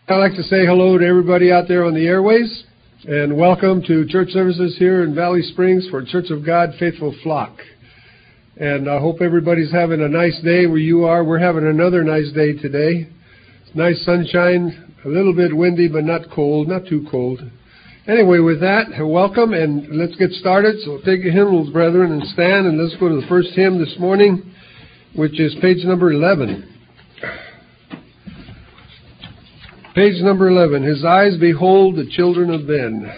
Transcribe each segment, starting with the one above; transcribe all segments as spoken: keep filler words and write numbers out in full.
I'd like to say hello to everybody out there on the airways, and welcome to church services here in Valley Springs for Church of God Faithful Flock. And I hope everybody's having a nice day where you are. We're having another nice day today. It's nice sunshine, a little bit windy, but not cold, not too cold. Anyway, with that, welcome, and let's get started. So take your hymnals, brethren, and stand, and let's go to the first hymn this morning, which is page number eleven. Page number eleven, His eyes behold the children of Ben.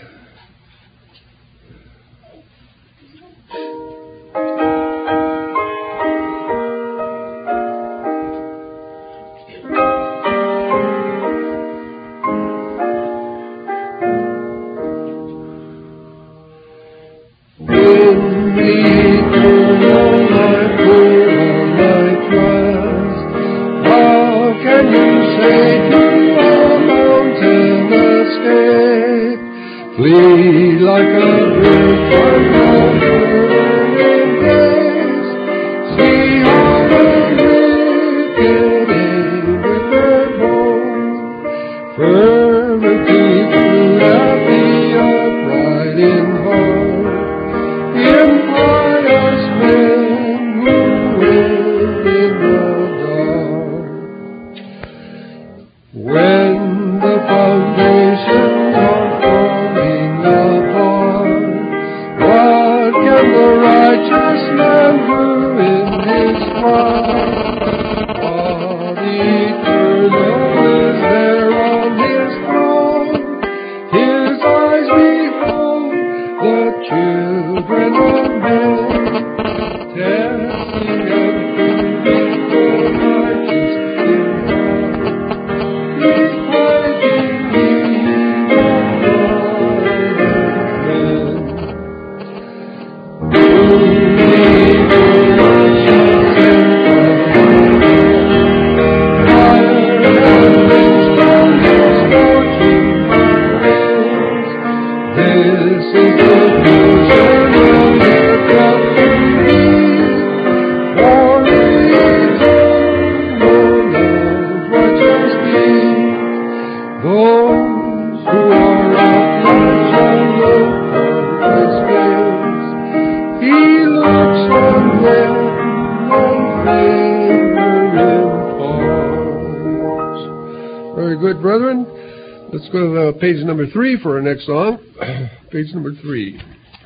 Page number three for our next song. Page number three.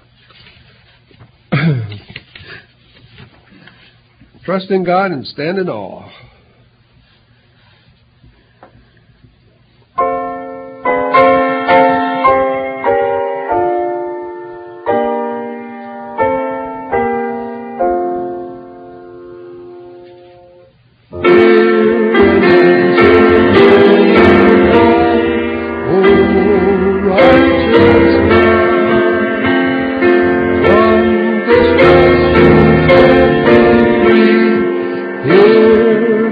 Trust in God and stand in awe. Here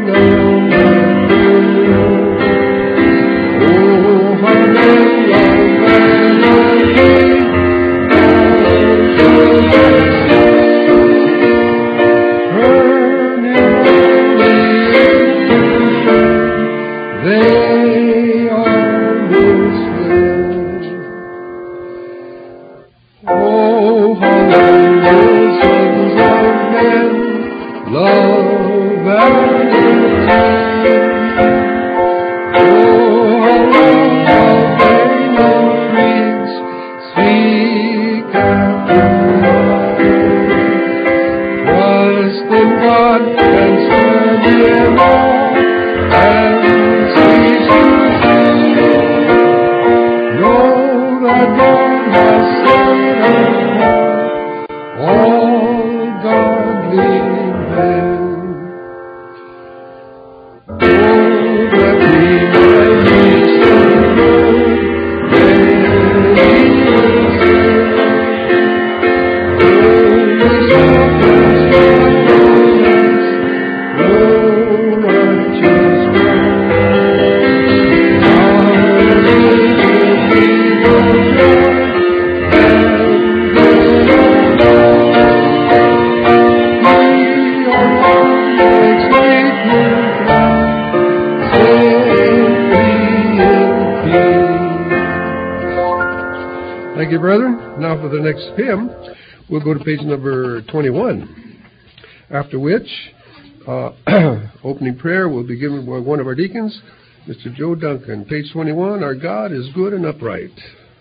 Thank you, brethren. Now for the next hymn, we'll go to page number twenty-one, after which uh, opening prayer will be given by one of our deacons, Mister Joe Duncan. Page twenty-one, Our God is Good and Upright.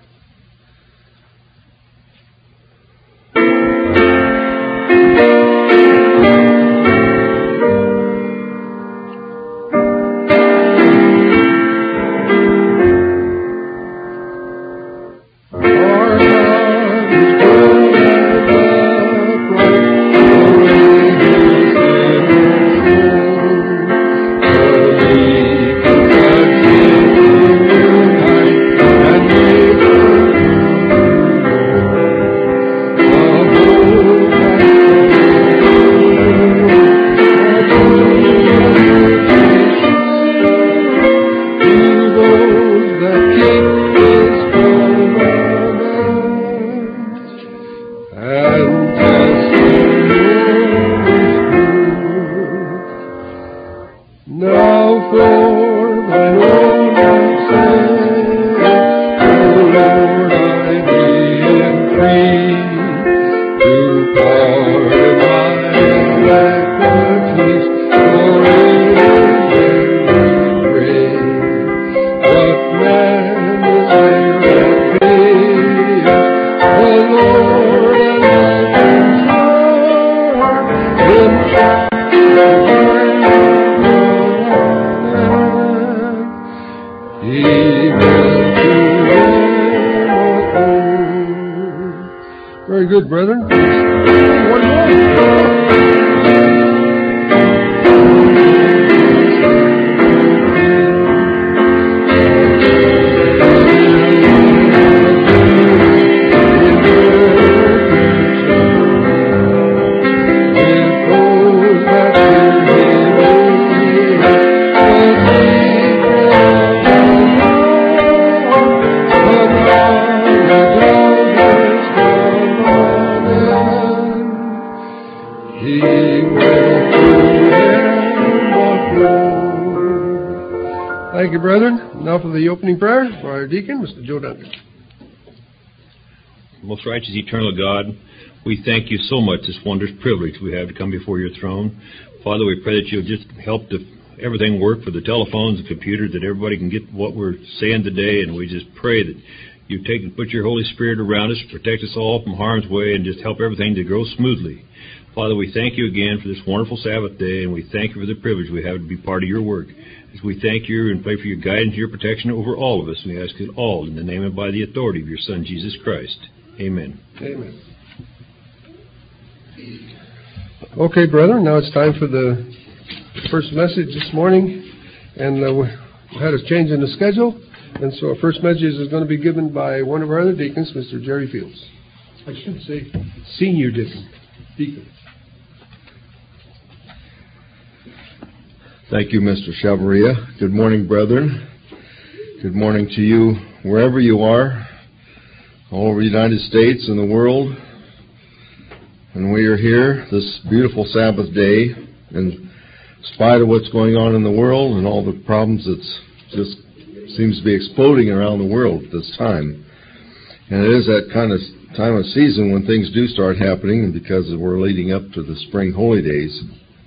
Thank you, brethren. Now for the opening prayer for our deacon, Mister Joe Duncan. Most righteous, eternal God, we thank you so much, this wondrous privilege we have to come before your throne. Father, we pray that you'll just help to everything work for the telephones and computers, that everybody can get what we're saying today, and we just pray that you take and put your Holy Spirit around us, protect us all from harm's way, and just help everything to go smoothly. Father, we thank you again for this wonderful Sabbath day, and we thank you for the privilege we have to be part of your work. As we thank you and pray for your guidance and your protection over all of us, we ask it all in the name and by the authority of your Son, Jesus Christ. Amen. Amen. Okay, brethren, now it's time for the first message this morning, and uh, we had a change in the schedule, and so our first message is going to be given by one of our other deacons, Mister Jerry Fields. I should say senior deacon. Deacon. Thank you, Mister Chavaria. Good morning, brethren. Good morning to you wherever you are, all over the United States and the world. And we are here this beautiful Sabbath day, in spite of what's going on in the world and all the problems that just seems to be exploding around the world at this time. And it is that kind of time of season when things do start happening, because we're leading up to the spring holy days.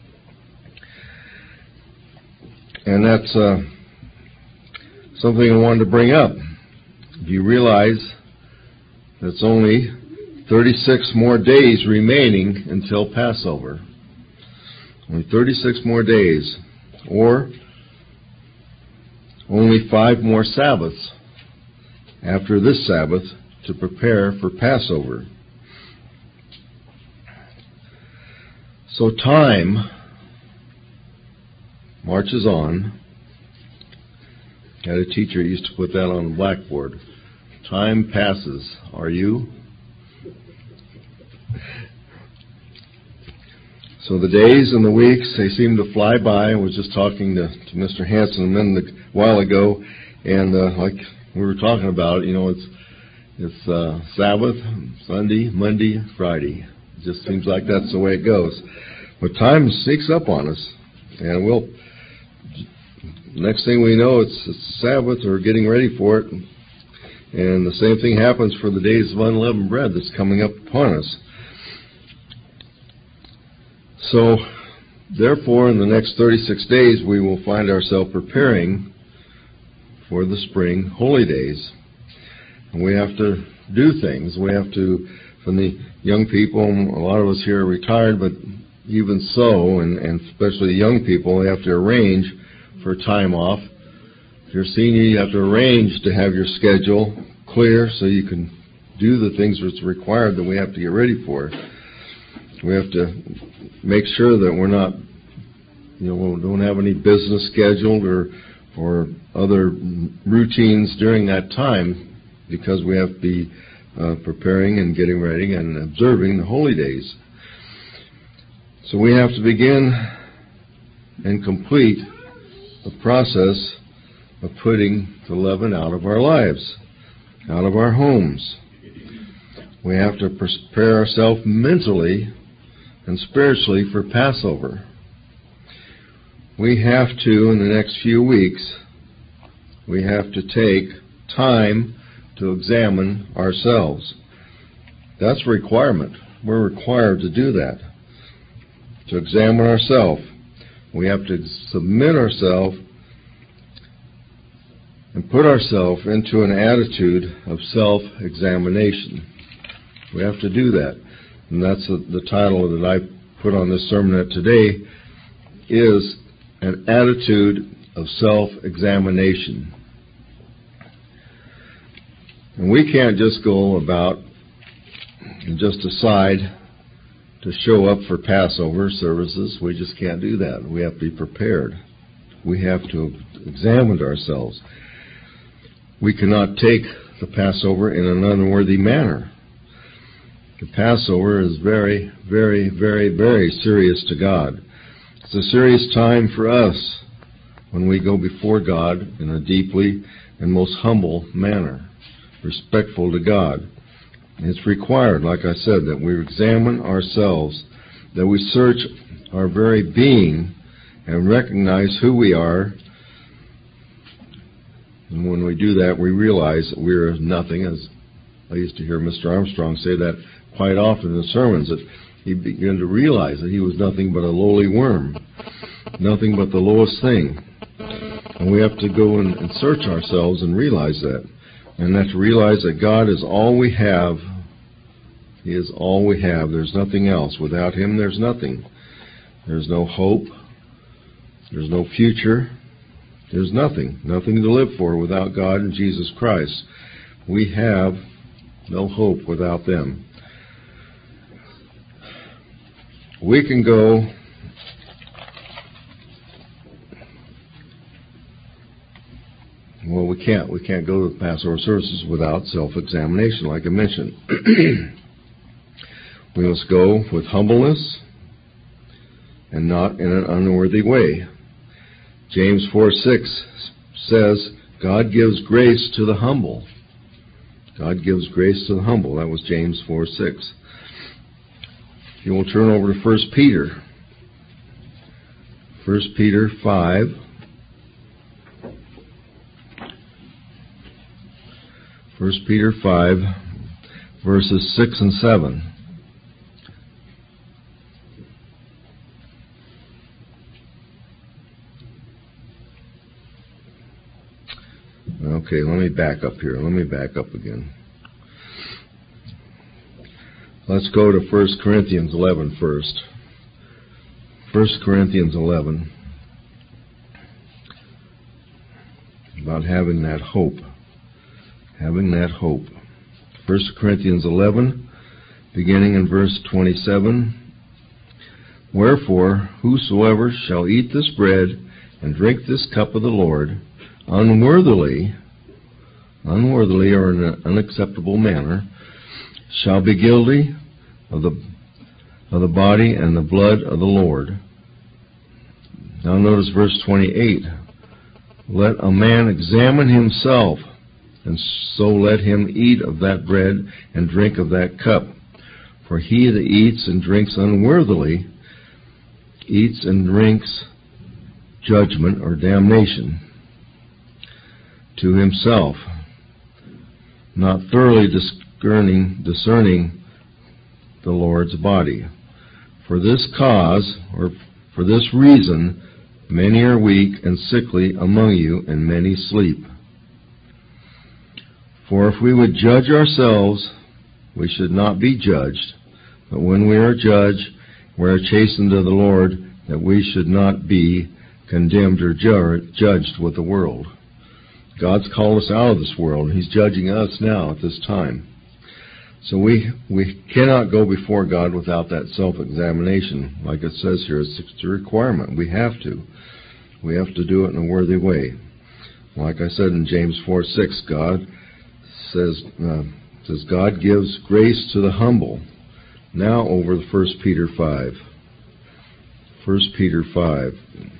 And that's uh, something I wanted to bring up. Do you realize that it's only thirty-six more days remaining until Passover? Only thirty-six more days. Or only five more Sabbaths after this Sabbath to prepare for Passover. So time marches on. I had a teacher who used to put that on the blackboard. Time passes. Are you? So the days and the weeks, they seem to fly by. I was just talking to, to Mister Hanson a minute, a while ago, and uh, like we were talking about, you know, it's it's uh, Sabbath, Sunday, Monday, Friday. It just seems like that's the way it goes. But time sneaks up on us, and we'll. Next thing we know, it's, it's Sabbath, or getting ready for it. And the same thing happens for the days of unleavened bread that's coming up upon us. So, therefore, in the next thirty-six days, we will find ourselves preparing for the spring holy days. And we have to do things. We have to, from the young people, a lot of us here are retired, but even so, and, and especially the young people, they have to arrange for time off. If you're a senior, you have to arrange to have your schedule clear so you can do the things that's required that we have to get ready for. We have to make sure that we're not, you know, we don't have any business scheduled or or other routines during that time, because we have to be uh, preparing and getting ready and observing the holy days. So we have to begin and complete the process of putting the leaven out of our lives, out of our homes. We have to prepare ourselves mentally and spiritually for Passover. We have to, in the next few weeks, we have to take time to examine ourselves. That's a requirement. We're required to do that, to examine ourselves. We have to submit ourselves and put ourselves into an attitude of self-examination. We have to do that. And that's the, the title that I put on this sermon today, is an attitude of self-examination. And we can't just go about and just decide to show up for Passover services. We just can't do that. We have to be prepared. We have to examine ourselves. We cannot take the Passover in an unworthy manner. The Passover is very, very, very, very serious to God. It's a serious time for us when we go before God in a deeply and most humble manner, respectful to God. It's required, like I said, that we examine ourselves, that we search our very being and recognize who we are. And when we do that, we realize that we are nothing. As I used to hear Mister Armstrong say that quite often in the sermons, that he began to realize that he was nothing but a lowly worm, nothing but the lowest thing. And we have to go and, and search ourselves and realize that. And have to realize that God is all we have. He is all we have. There's nothing else. Without Him, there's nothing. There's no hope. There's no future. There's nothing. Nothing to live for without God and Jesus Christ. We have no hope without them. We can go well, we can't. We can't go to the Passover services without self-examination, like I mentioned. We must go with humbleness and not in an unworthy way. James four six says, God gives grace to the humble. God gives grace to the humble. That was James four six. If you will turn over to First Peter. First Peter five. First Peter five, verses six and seven. Okay, let me back up here. Let me back up again. Let's go to First Corinthians eleven first. First Corinthians eleven. About having that hope. Having that hope. First Corinthians eleven, beginning in verse twenty-seven. Wherefore, whosoever shall eat this bread and drink this cup of the Lord unworthily, unworthily or in an unacceptable manner, shall be guilty of the of the body and the blood of the Lord. Now notice verse twenty-eight. Let a man examine himself, and so let him eat of that bread and drink of that cup. For he that eats and drinks unworthily eats and drinks judgment or damnation to himself, not thoroughly discerning, discerning the Lord's body. For this cause, or for this reason, many are weak and sickly among you, and many sleep. For if we would judge ourselves, we should not be judged. But when we are judged, we are chastened of the Lord, that we should not be condemned or ju- judged with the world. God's called us out of this world. He's judging us now at this time. So we we cannot go before God without that self-examination. Like it says here, it's a requirement. We have to. We have to do it in a worthy way. Like I said in James four six, God says, uh, says God gives grace to the humble. Now over to First Peter five. First Peter five.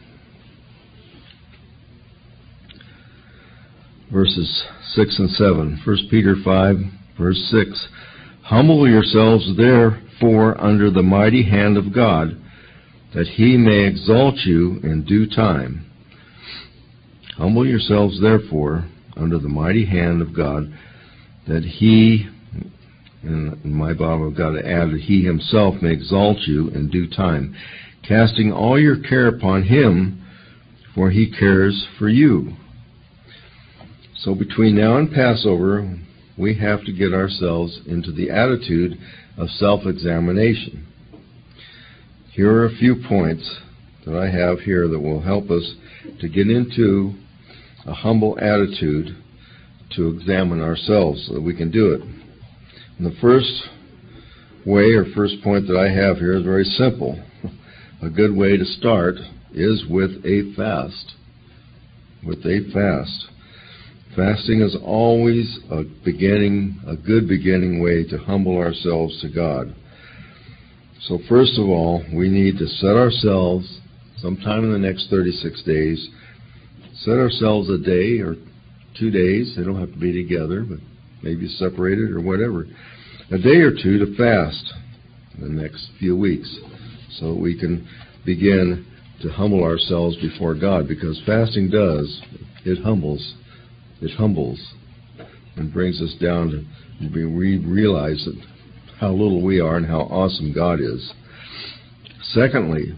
Verses six and seven. First Peter five, verse six. Humble yourselves therefore under the mighty hand of God, that he may exalt you in due time. Humble yourselves therefore under the mighty hand of God, that he, in my Bible I've got to add, that he himself may exalt you in due time, casting all your care upon him, for he cares for you. So between now and Passover, we have to get ourselves into the attitude of self-examination. Here are a few points that I have here that will help us to get into a humble attitude to examine ourselves so that we can do it. And the first way or first point that I have here is very simple. A good way to start is with a fast. With a fast. Fasting is always a beginning, a good beginning way to humble ourselves to God. So first of all, we need to set ourselves, sometime in the next thirty-six days, set ourselves a day or two days, they don't have to be together, but maybe separated or whatever, a day or two to fast in the next few weeks so that we can begin to humble ourselves before God, because fasting does, it humbles It humbles and brings us down to we realize that how little we are and how awesome God is. Secondly,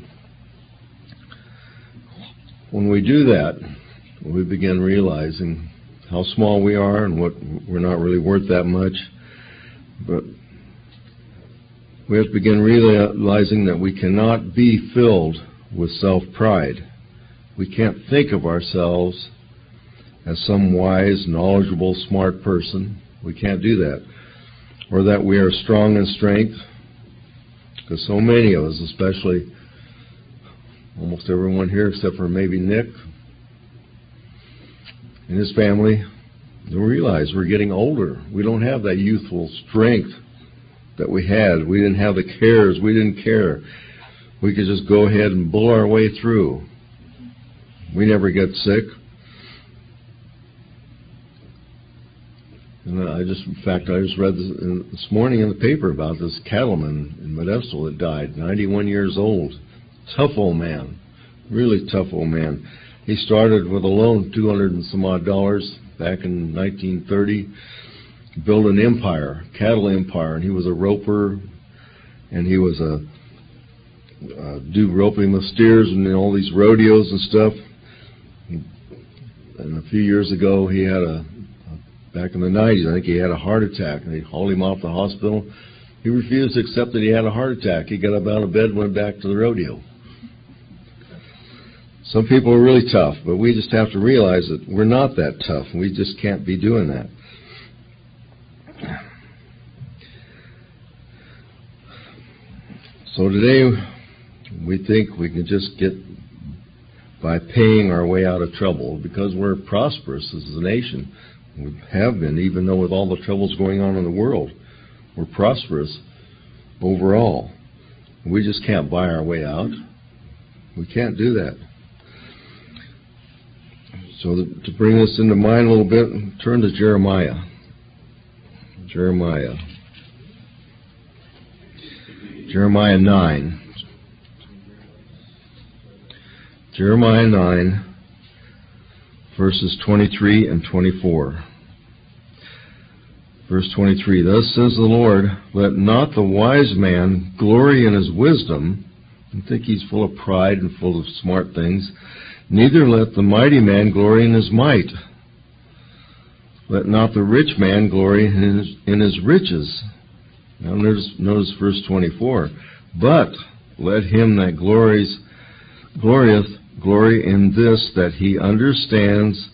when we do that, we begin realizing how small we are and what we're not really worth that much. But we have to begin realizing that we cannot be filled with self-pride. We can't think of ourselves as some wise, knowledgeable, smart person. We can't do that. Or that we are strong in strength. Because so many of us, especially almost everyone here except for maybe Nick and his family, don't realize we're getting older. We don't have that youthful strength that we had. We didn't have the cares. We didn't care. We could just go ahead and bull our way through. We never get sick. And I just, in fact, I just read this, this morning in the paper about this cattleman in Modesto that died, ninety-one years old. Tough old man, really tough old man. He started with a loan of two hundred and some odd dollars back in nineteen thirty, built an empire, cattle empire, and he was a roper, and he was a uh, do roping with steers and all these rodeos and stuff. And a few years ago, he had a Back in the nineties, I think he had a heart attack, and they hauled him off the hospital. He refused to accept that he had a heart attack. He got up out of bed and went back to the rodeo. Some people are really tough, but we just have to realize that we're not that tough, and we just can't be doing that. So today, we think we can just get by paying our way out of trouble because we're prosperous as a nation. We have been, even though with all the troubles going on in the world, we're prosperous overall. We just can't buy our way out. We can't do that. So to bring this into mind a little bit, turn to Jeremiah. Jeremiah. Jeremiah nine. Jeremiah nine. Verses twenty-three and twenty-four. Verse twenty-three, thus says the Lord, let not the wise man glory in his wisdom, and think he's full of pride and full of smart things, neither let the mighty man glory in his might. Let not the rich man glory in his, in his riches. Now notice, notice verse twenty-four, but let him that glories, glorieth, glory in this, that he understands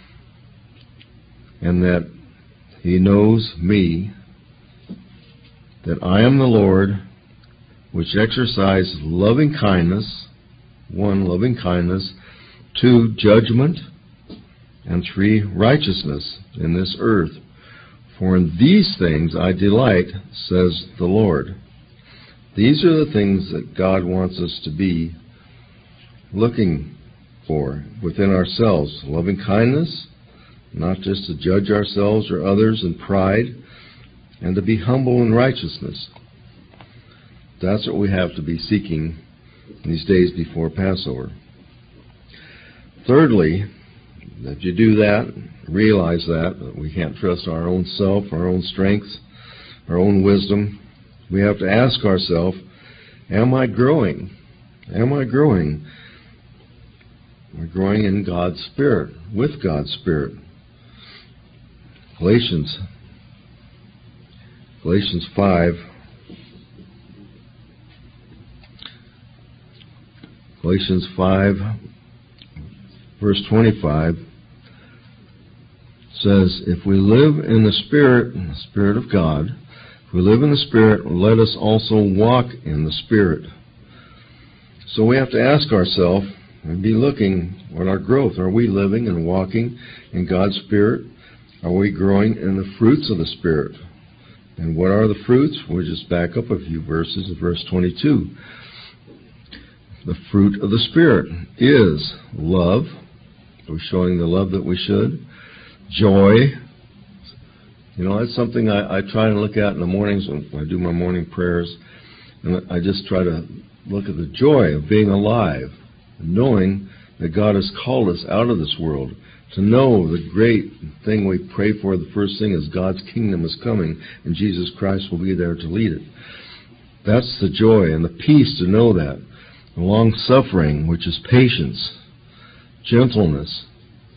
and that he knows me, that I am the Lord, which exercise loving kindness, one, loving kindness, two, judgment, and three, righteousness in this earth. For in these things I delight, says the Lord. These are the things that God wants us to be looking for within ourselves. Loving kindness, not just to judge ourselves or others in pride, and to be humble in righteousness. That's what we have to be seeking in these days before Passover. Thirdly, if you do that, realize that, that we can't trust our own self, our own strength, our own wisdom. We have to ask ourselves, am I growing? Am I growing? Am I growing in God's Spirit, with God's Spirit? Galatians, Galatians five, Galatians five, verse twenty-five says, if we live in the Spirit, in the Spirit of God, if we live in the Spirit, let us also walk in the Spirit. So we have to ask ourselves and be looking at our growth. Are we living and walking in God's Spirit? Are we growing in the fruits of the Spirit? And what are the fruits? We'll just back up a few verses. Verse twenty-two. The fruit of the Spirit is love. We're showing the love that we should. Joy. You know, that's something I, I try to look at in the mornings when I do my morning prayers. And I just try to look at the joy of being alive, knowing that God has called us out of this world. To know the great thing we pray for, the first thing is God's kingdom is coming, and Jesus Christ will be there to lead it. That's the joy and the peace to know that. The long-suffering, which is patience, gentleness,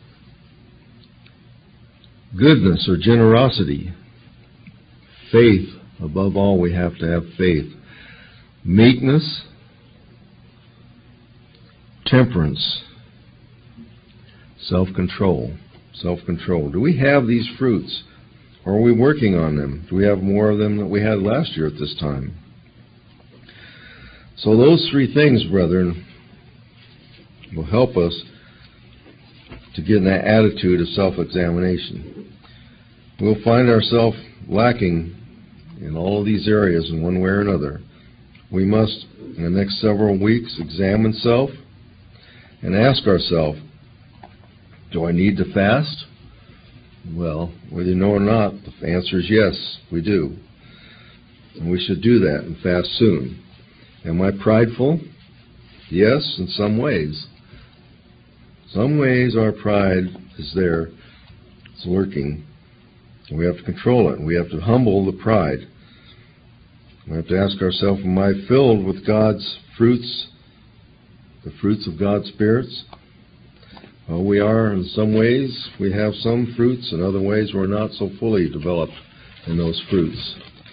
goodness or generosity, faith. Above all, we have to have faith. Meekness, temperance, self-control. Self-control. Do we have these fruits? Or are we working on them? Do we have more of them than we had last year at this time? So those three things, brethren, will help us to get in that attitude of self-examination. We'll find ourselves lacking in all of these areas in one way or another. We must, in the next several weeks, examine self and ask ourselves, do I need to fast? Well, whether you know or not, the answer is yes, we do. And we should do that and fast soon. Am I prideful? Yes, in some ways. Some ways our pride is there. It's lurking. And we have to control it. We have to humble the pride. We have to ask ourselves, am I filled with God's fruits, the fruits of God's spirits? Well, we are in some ways. We have some fruits. In other ways, we're not so fully developed in those fruits.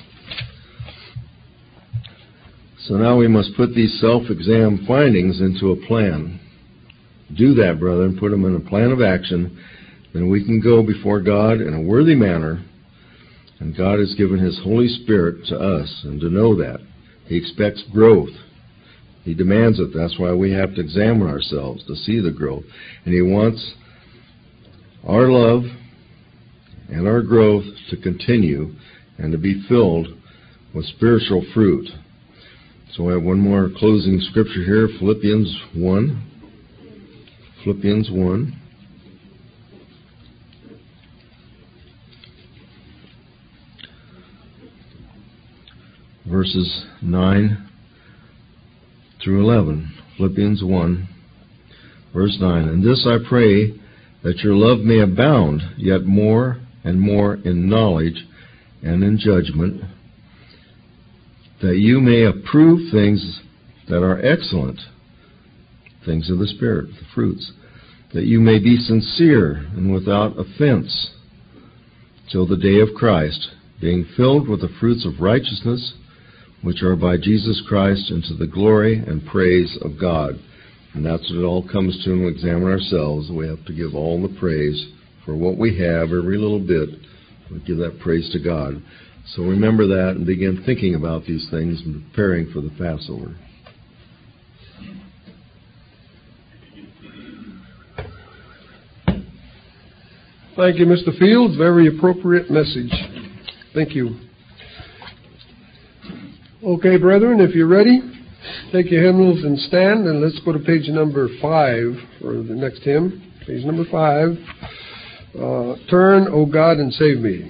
So now we must put these self-exam findings into a plan. Do that, brethren. Put them in a plan of action. Then we can go before God in a worthy manner. And God has given His Holy Spirit to us. And to know that, He expects growth. He demands it. That's why we have to examine ourselves to see the growth. And He wants our love and our growth to continue and to be filled with spiritual fruit. So I have one more closing scripture here, Philippians one. Philippians one. Verses nine through eleven. Philippians one, verse nine. And this I pray, that your love may abound yet more and more in knowledge and in judgment, that you may approve things that are excellent, things of the Spirit, the fruits, that you may be sincere and without offense till the day of Christ, being filled with the fruits of righteousness, which are by Jesus Christ, unto the glory and praise of God. And that's what it all comes to when we examine ourselves. We have to give all the praise for what we have, every little bit. We give that praise to God. So remember that and begin thinking about these things and preparing for the Passover. Thank you, Mister Fields. Very appropriate message. Thank you. Okay, brethren, if you're ready, take your hymnals and stand, and let's go to page number five for the next hymn. Page number five. Uh, Turn, O God, and save me.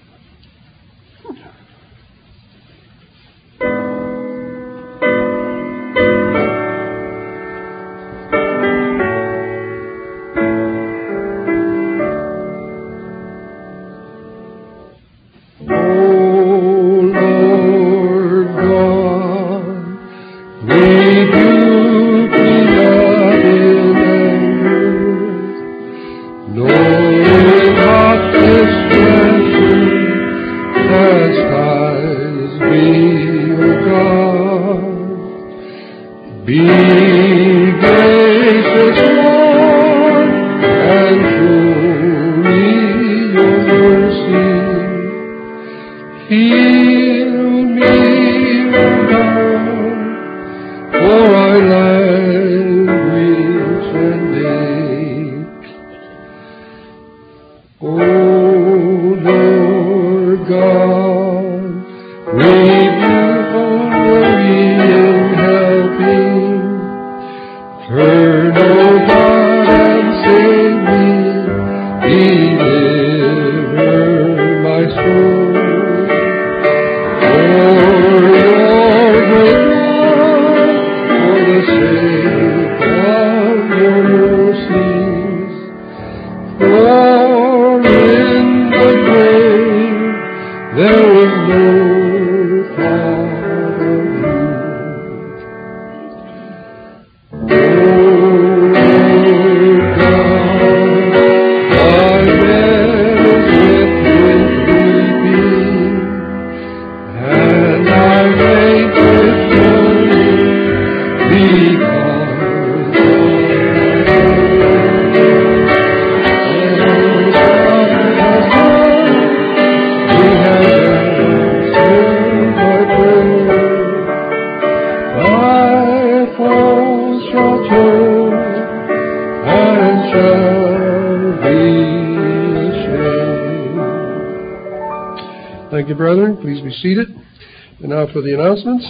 Seated. And now for the announcements.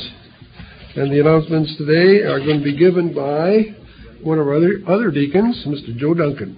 And the announcements today are going to be given by one of our other, other deacons, Mister Joe Duncan.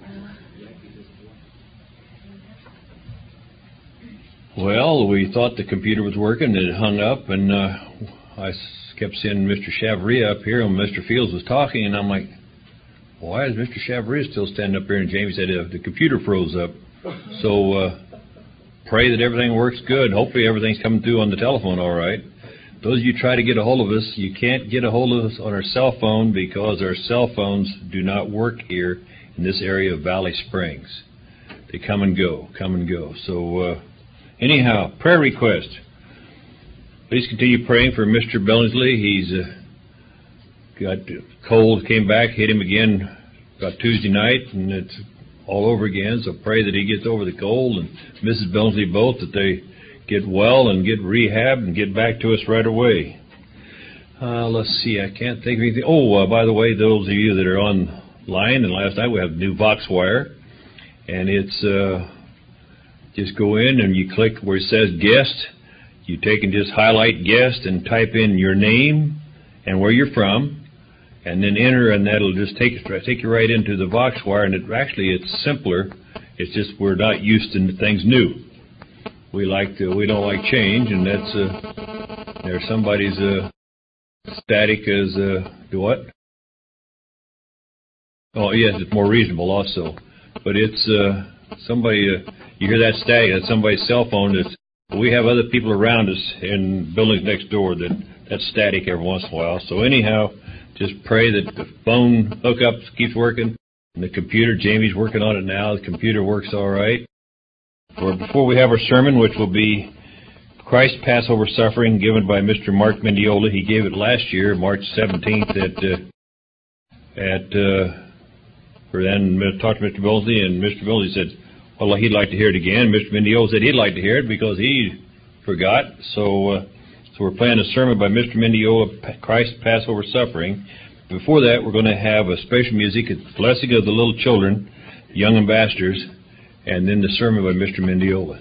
Well, we thought the computer was working, and it hung up, and uh, I kept seeing Mister Chavria up here, and Mister Fields was talking, and I'm like, why is Mister Chavria still standing up here? And Jamie said uh, the computer froze up. So, uh, pray that everything works good. Hopefully everything's coming through on the telephone all right. Those of you try to get a hold of us, you can't get a hold of us on our cell phone because our cell phones do not work here in this area of Valley Springs. They come and go, come and go. So uh, anyhow, prayer request. Please continue praying for Mister Billingsley. He's uh, got cold, came back, hit him again about Tuesday night, and it's all over again, so pray that he gets over the cold, and Missus Billingsley both, that they get well and get rehab and get back to us right away. Uh, let's see, I can't think of anything. Oh, uh, by the way, those of you that are online, and last night we have new Voxwire, and it's uh, just go in and you click where it says guest. You take and just highlight guest and type in your name and where you're from, and then enter, and that'll just take take you right into the Voxwire. And it actually it's simpler. It's just we're not used to things new. We like to, we don't like change, and that's uh, there's somebody's uh, static as uh, do what? Oh yes, it's more reasonable also, but it's uh, somebody uh, you hear that static? That's somebody's cell phone that's We have other people around us in buildings next door that that's static every once in a while. So anyhow, just pray that the phone hookup keeps working. And the computer, Jamie's working on it now. The computer works all right. For before we have our sermon, which will be Christ's Passover Suffering, given by Mister Mark Mendiola. He gave it last year, March seventeenth, at uh, at uh, for then talked to Mister Billsy, and Mister Billsy said, well, he'd like to hear it again. Mister Mendiola said he'd like to hear it because he forgot. So, uh, so we're playing a sermon by Mister Mendiola, Christ's Passover Suffering. Before that, we're going to have a special music, a blessing of the little children, young ambassadors, and then the sermon by Mister Mendiola.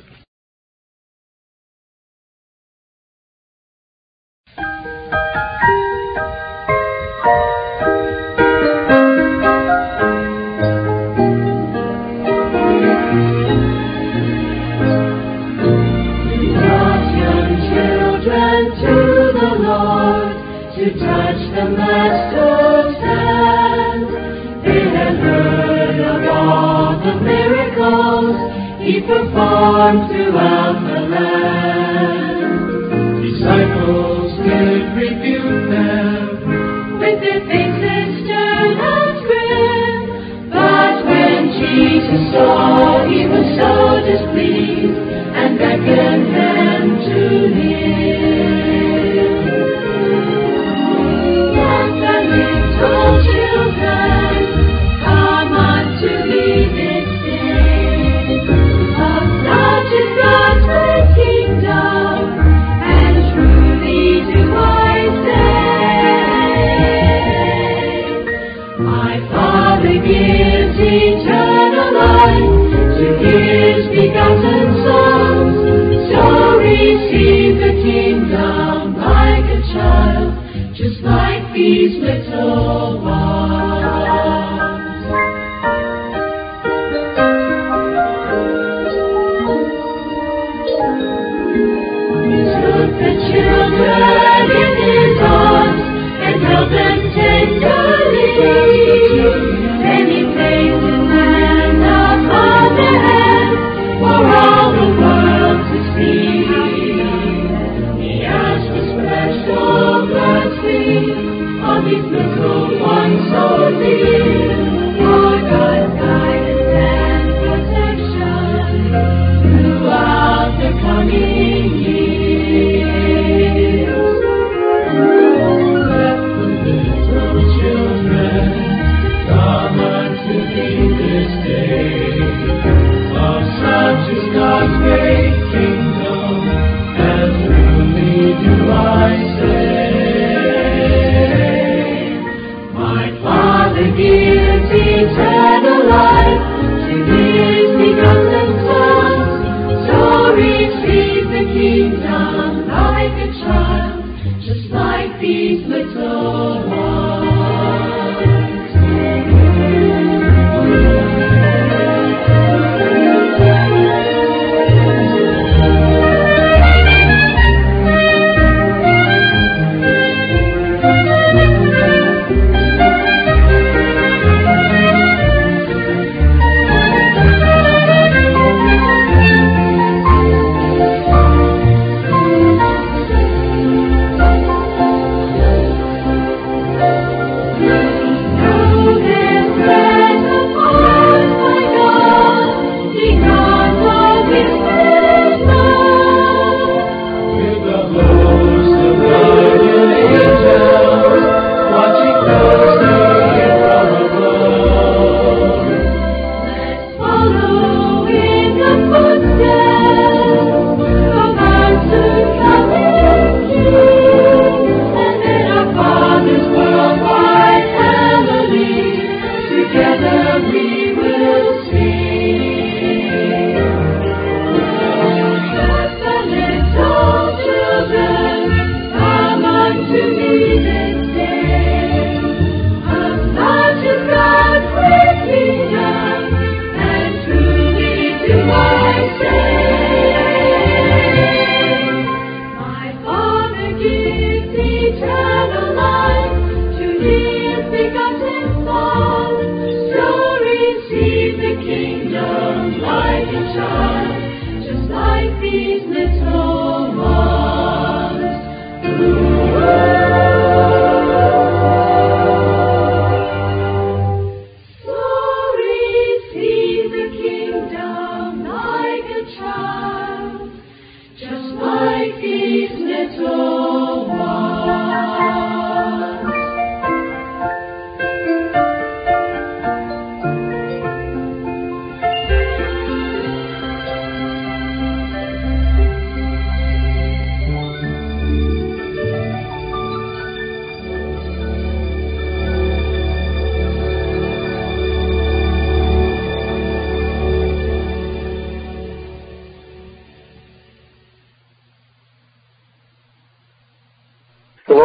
To touch the Master's hand. They had heard of all the miracles He performed throughout the land. Disciples did rebuke them with their faces stern and grim, but when Jesus saw, He was so displeased and beckoned them to Him. Little children, come unto me this day. Of such is God's kingdom, and truly do I say, my Father gives eternal life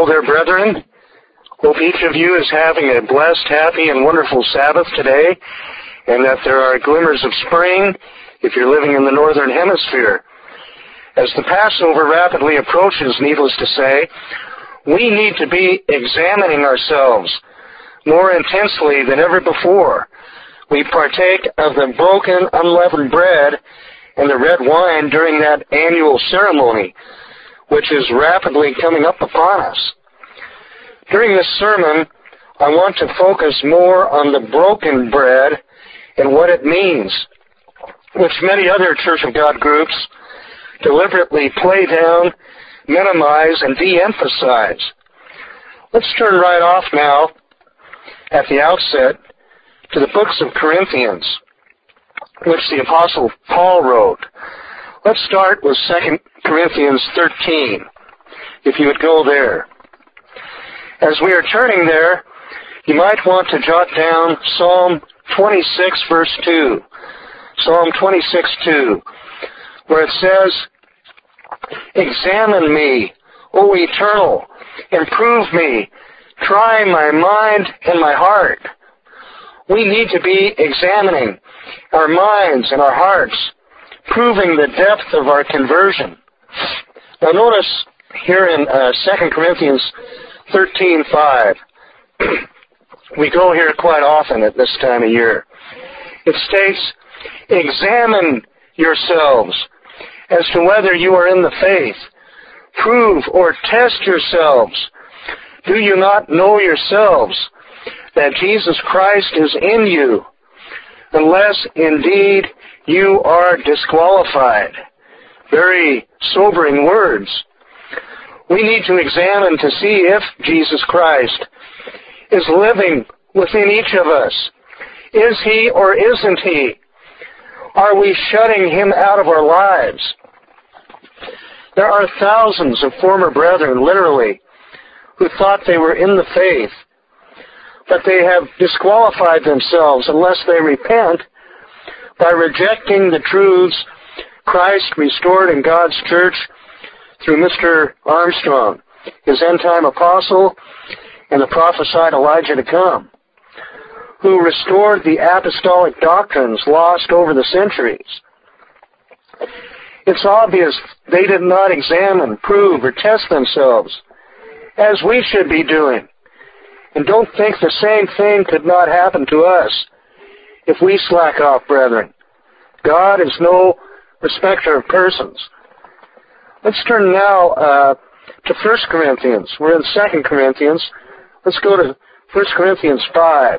Hello there, brethren. Hope each of you is having a blessed, happy, and wonderful Sabbath today, and that there are glimmers of spring if you're living in the northern hemisphere. As the Passover rapidly approaches, needless to say, we need to be examining ourselves more intensely than ever before. We partake of the broken, unleavened bread and the red wine during that annual ceremony, which is rapidly coming up upon us. During this sermon, I want to focus more on the broken bread and what it means, which many other Church of God groups deliberately play down, minimize, and de-emphasize. Let's turn right off now, at the outset, to the books of Corinthians, which the Apostle Paul wrote. Let's start with Second Corinthians thirteen, if you would go there. As we are turning there, you might want to jot down Psalm twenty-six, verse two. Psalm twenty-six, two, where it says, "Examine me, O Eternal, and prove me. Try my mind and my heart." We need to be examining our minds and our hearts, proving the depth of our conversion. Now notice here in uh, Second Corinthians thirteen, five, we go here quite often at this time of year. It states, "Examine yourselves as to whether you are in the faith. Prove or test yourselves. Do you not know yourselves that Jesus Christ is in you, unless indeed you are disqualified?" Very sobering words. We need to examine to see if Jesus Christ is living within each of us. Is he or isn't he? Are we shutting him out of our lives? There are thousands of former brethren, literally, who thought they were in the faith, but they have disqualified themselves unless they repent by rejecting the truths Christ restored in God's church through Mister Armstrong, his end-time apostle, and the prophesied Elijah to come, who restored the apostolic doctrines lost over the centuries. It's obvious they did not examine, prove, or test themselves, as we should be doing. And don't think the same thing could not happen to us if we slack off, brethren. God is no respecter of persons. Let's turn now uh, to First Corinthians. We're in Second Corinthians. Let's go to First Corinthians five.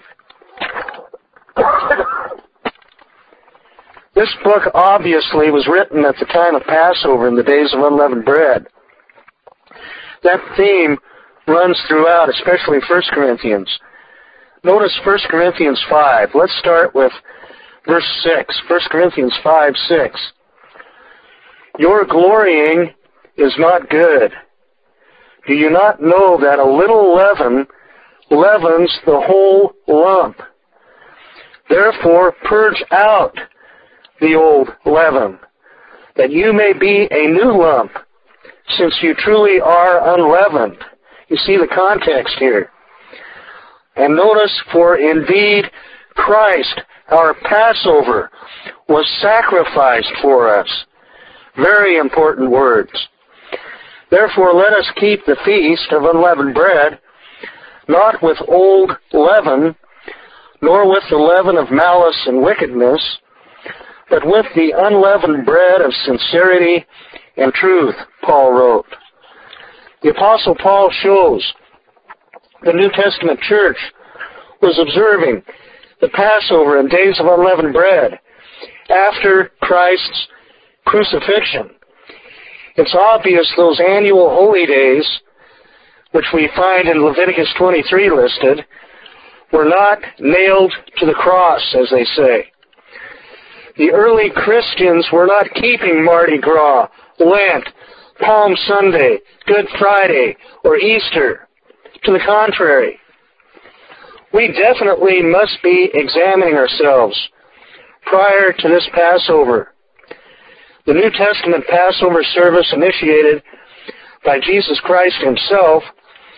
This book obviously was written at the time of Passover in the days of unleavened bread. That theme runs throughout, especially First Corinthians. Notice First Corinthians five. Let's start with verse six. First Corinthians five, six. "Your glorying is not good. Do you not know that a little leaven leavens the whole lump? Therefore purge out the old leaven, that you may be a new lump, since you truly are unleavened." You see the context here. And notice, "For indeed Christ, our Passover, was sacrificed for us." Very important words. "Therefore let us keep the feast of unleavened bread, not with old leaven, nor with the leaven of malice and wickedness, but with the unleavened bread of sincerity and truth," Paul wrote. The Apostle Paul shows the New Testament church was observing the Passover and days of unleavened bread after Christ's crucifixion. It's obvious those annual holy days, which we find in Leviticus twenty-three listed, were not nailed to the cross, as they say. The early Christians were not keeping Mardi Gras, Lent, Palm Sunday, Good Friday, or Easter. To the contrary, we definitely must be examining ourselves prior to this Passover. The New Testament Passover service, initiated by Jesus Christ himself,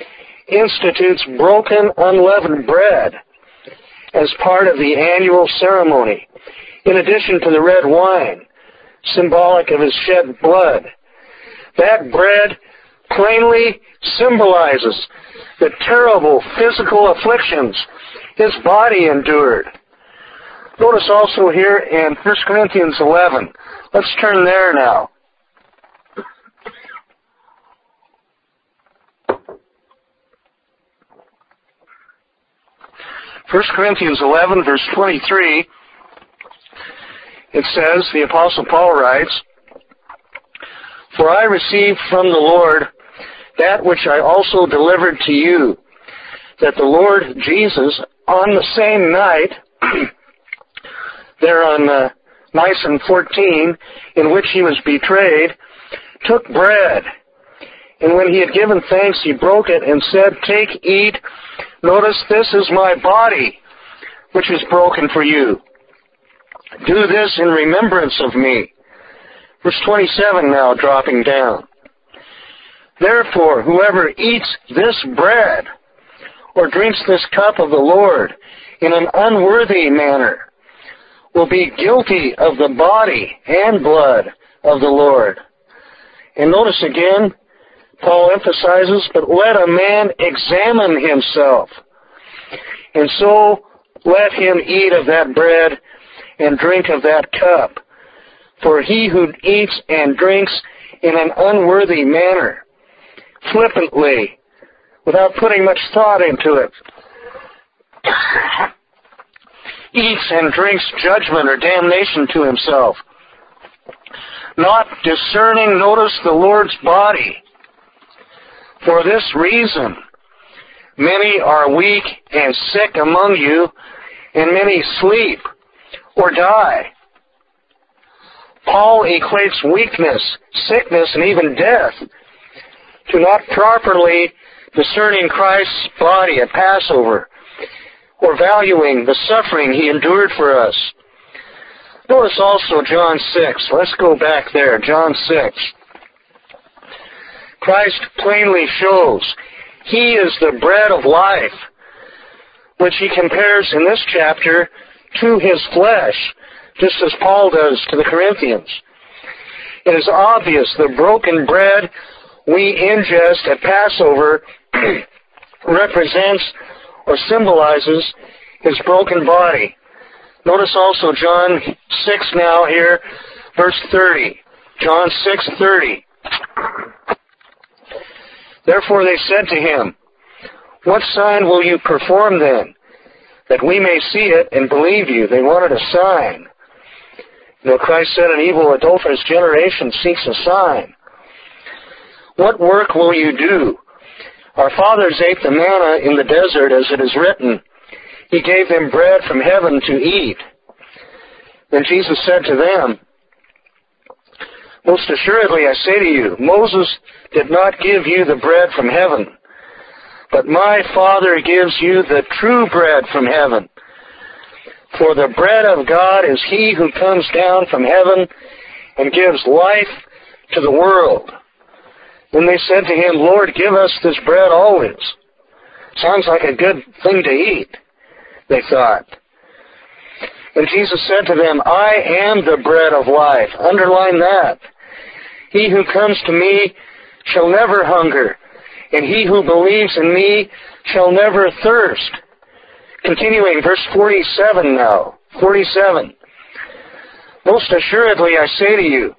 institutes broken unleavened bread as part of the annual ceremony, in addition to the red wine, symbolic of his shed blood. That bread plainly symbolizes the terrible physical afflictions his body endured. Notice also here in First Corinthians eleven. Let's turn there now. First Corinthians eleven, verse twenty-three, it says, the Apostle Paul writes, "For I received from the Lord that which I also delivered to you, that the Lord Jesus, on the same night," there on uh, Nicene fourteen, in which he was betrayed, took bread. And when he had given thanks, he broke it and said, "Take, eat. Notice, this is my body, which is broken for you. Do this in remembrance of me." Verse twenty-seven now, dropping down. "Therefore, whoever eats this bread or drinks this cup of the Lord in an unworthy manner will be guilty of the body and blood of the Lord." And notice again, Paul emphasizes, "But let a man examine himself, and so let him eat of that bread and drink of that cup. For he who eats and drinks in an unworthy manner, flippantly, without putting much thought into it, eats and drinks judgment or damnation to himself, not discerning, notice, the Lord's body. For this reason, many are weak and sick among you, and many sleep or die." Paul equates weakness, sickness, and even death to not properly discerning Christ's body at Passover, or valuing the suffering he endured for us. Notice also John six. Let's go back there. John six. Christ plainly shows he is the bread of life, which he compares in this chapter to his flesh, just as Paul does to the Corinthians. It is obvious the broken bread we ingest at Passover represents or symbolizes his broken body. Notice also John six now here, verse thirty. John six thirty. "Therefore they said to him, What sign will you perform then, that we may see it and believe you?" They wanted a sign. You know, Christ said, "An evil, adulterous generation seeks a sign." "What work will you do? Our fathers ate the manna in the desert, as it is written, He gave them bread from heaven to eat." Then Jesus said to them, "Most assuredly I say to you, Moses did not give you the bread from heaven, but my Father gives you the true bread from heaven. For the bread of God is he who comes down from heaven and gives life to the world." Then they said to him, "Lord, give us this bread always." Sounds like a good thing to eat, they thought. And Jesus said to them, "I am the bread of life." Underline that. "He who comes to me shall never hunger, and he who believes in me shall never thirst." Continuing, verse forty-seven now. forty-seven. "Most assuredly I say to you,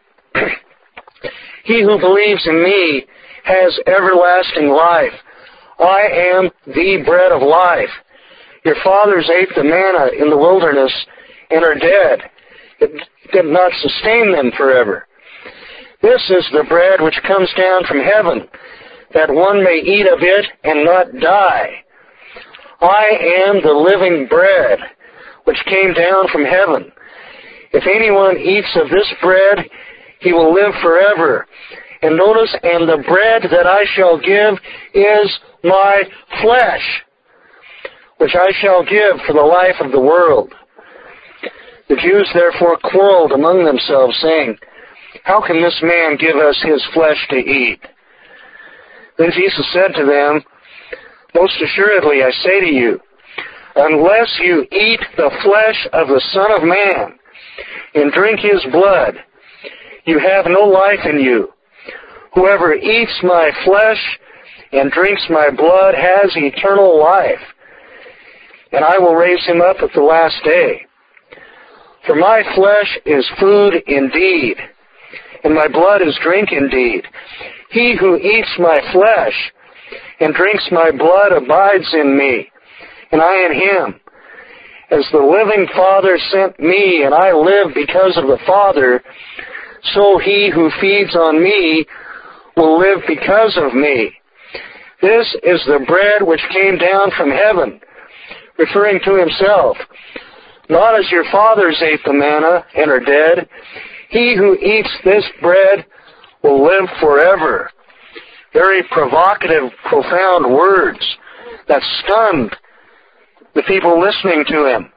he who believes in me has everlasting life. I am the bread of life. Your fathers ate the manna in the wilderness and are dead. It did not sustain them forever. This is the bread which comes down from heaven, that one may eat of it and not die. I am the living bread which came down from heaven. If anyone eats of this bread, he will live forever. And notice, and the bread that I shall give is my flesh, which I shall give for the life of the world." The Jews therefore quarreled among themselves, saying, "How can this man give us his flesh to eat?" Then Jesus said to them, Most assuredly, I say to you, unless you eat the flesh of the Son of Man and drink his blood, you have no life in you. Whoever eats my flesh and drinks my blood has eternal life, and I will raise him up at the last day. For my flesh is food indeed, and my blood is drink indeed. He who eats my flesh and drinks my blood abides in me, and I in him. As the living Father sent me, and I live because of the Father, so he who feeds on me will live because of me. This is the bread which came down from heaven, referring to himself. Not as your fathers ate the manna and are dead. He who eats this bread will live forever. Very provocative, profound words that stunned the people listening to him.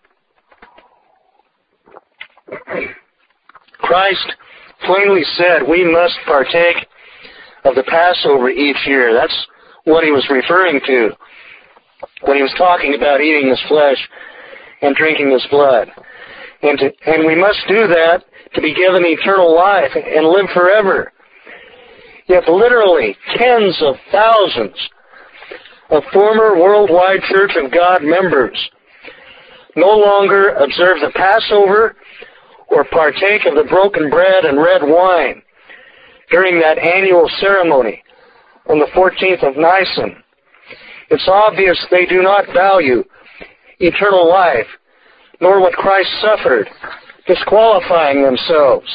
Christ plainly said we must partake of the Passover each year. That's what he was referring to when he was talking about eating his flesh and drinking his blood. And, to, and we must do that to be given eternal life and live forever. Yet literally tens of thousands of former Worldwide Church of God members no longer observe the Passover or partake of the broken bread and red wine during that annual ceremony on the fourteenth of Nisan. It's obvious they do not value eternal life, nor what Christ suffered, disqualifying themselves.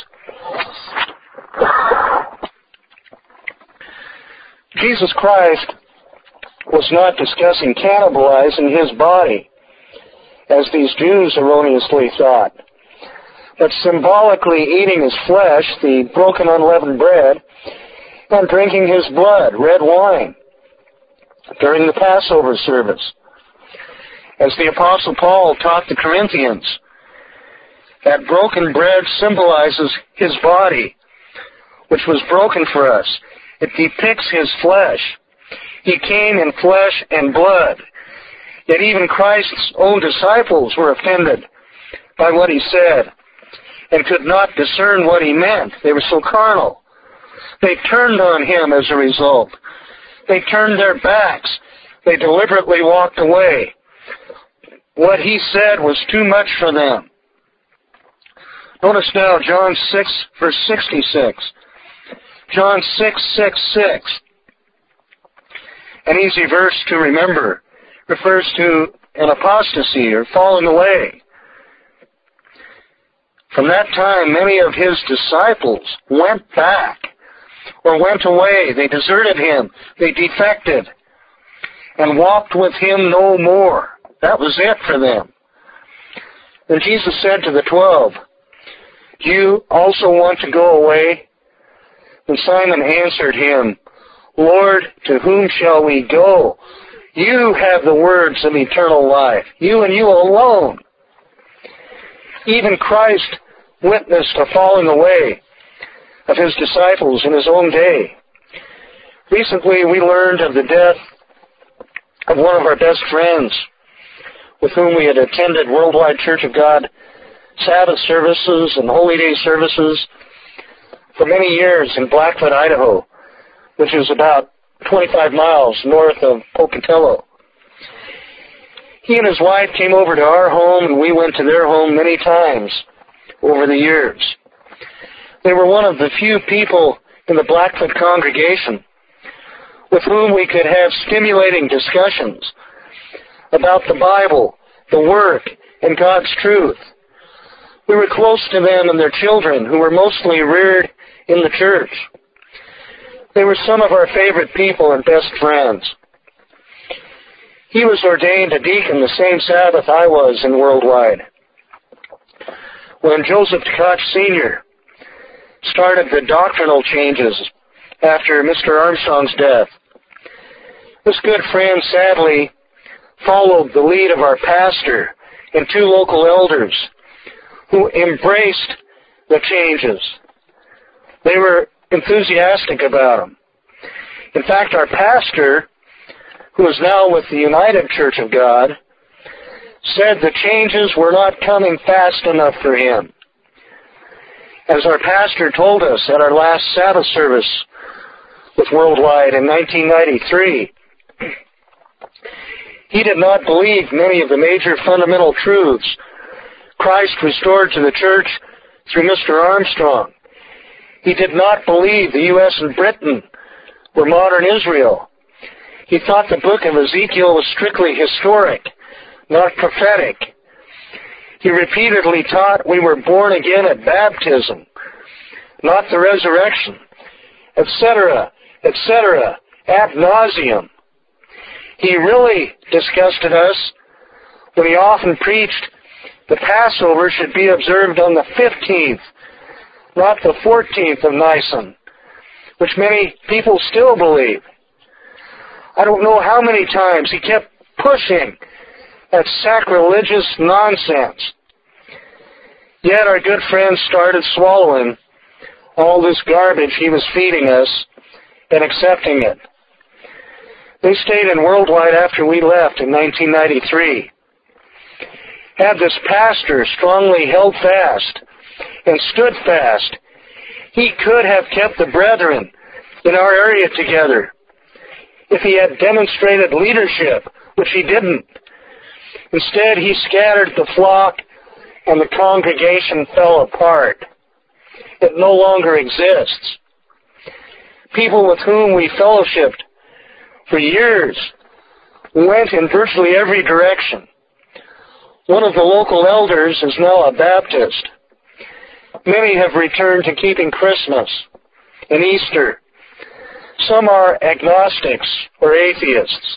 Jesus Christ was not discussing cannibalizing his body, as these Jews erroneously thought, but symbolically eating his flesh, the broken unleavened bread, and drinking his blood, red wine, during the Passover service. As the Apostle Paul taught the Corinthians, that broken bread symbolizes his body, which was broken for us. It depicts his flesh. He came in flesh and blood. Yet even Christ's own disciples were offended by what he said and could not discern what he meant. They were so carnal. They turned on him as a result. They turned their backs. They deliberately walked away. What he said was too much for them. Notice now John six, verse sixty-six. John six, six, six. An easy verse to remember. Refers to an apostasy or falling away. From that time, many of his disciples went back or went away. They deserted him. They defected and walked with him no more. That was it for them. Then Jesus said to the twelve, "Do you also want to go away?" And Simon answered him, "Lord, to whom shall we go? You have the words of eternal life. You and you alone." Even Christ witnessed a falling away of his disciples in his own day. Recently, we learned of the death of one of our best friends with whom we had attended Worldwide Church of God Sabbath services and Holy Day services for many years in Blackfoot, Idaho, which is about twenty-five miles north of Pocatello. He and his wife came over to our home, and we went to their home many times over the years. They were one of the few people in the Blackfoot congregation with whom we could have stimulating discussions about the Bible, the work, and God's truth. We were close to them and their children, who were mostly reared in the church. They were some of our favorite people and best friends. He was ordained a deacon the same Sabbath I was in Worldwide. When Joseph Tkach Senior started the doctrinal changes after Mister Armstrong's death, this good friend sadly followed the lead of our pastor and two local elders who embraced the changes. They were enthusiastic about them. In fact, our pastor who is now with the United Church of God, said the changes were not coming fast enough for him. As our pastor told us at our last Sabbath service with Worldwide in nineteen ninety-three, he did not believe many of the major fundamental truths Christ restored to the church through Mister Armstrong. He did not believe the U S and Britain were modern Israel. He thought the book of Ezekiel was strictly historic, not prophetic. He repeatedly taught we were born again at baptism, not the resurrection, et cetera, et cetera, ad nauseum. He really disgusted us when he often preached the Passover should be observed on the fifteenth, not the fourteenth of Nisan, which many people still believe. I don't know how many times he kept pushing that sacrilegious nonsense. Yet our good friend started swallowing all this garbage he was feeding us and accepting it. They stayed in Worldwide after we left in nineteen ninety-three. Had this pastor strongly held fast and stood fast, he could have kept the brethren in our area together if he had demonstrated leadership, which he didn't. Instead, he scattered the flock and the congregation fell apart. It no longer exists. People with whom we fellowshipped for years went in virtually every direction. One of the local elders is now a Baptist. Many have returned to keeping Christmas and Easter. Some are agnostics or atheists.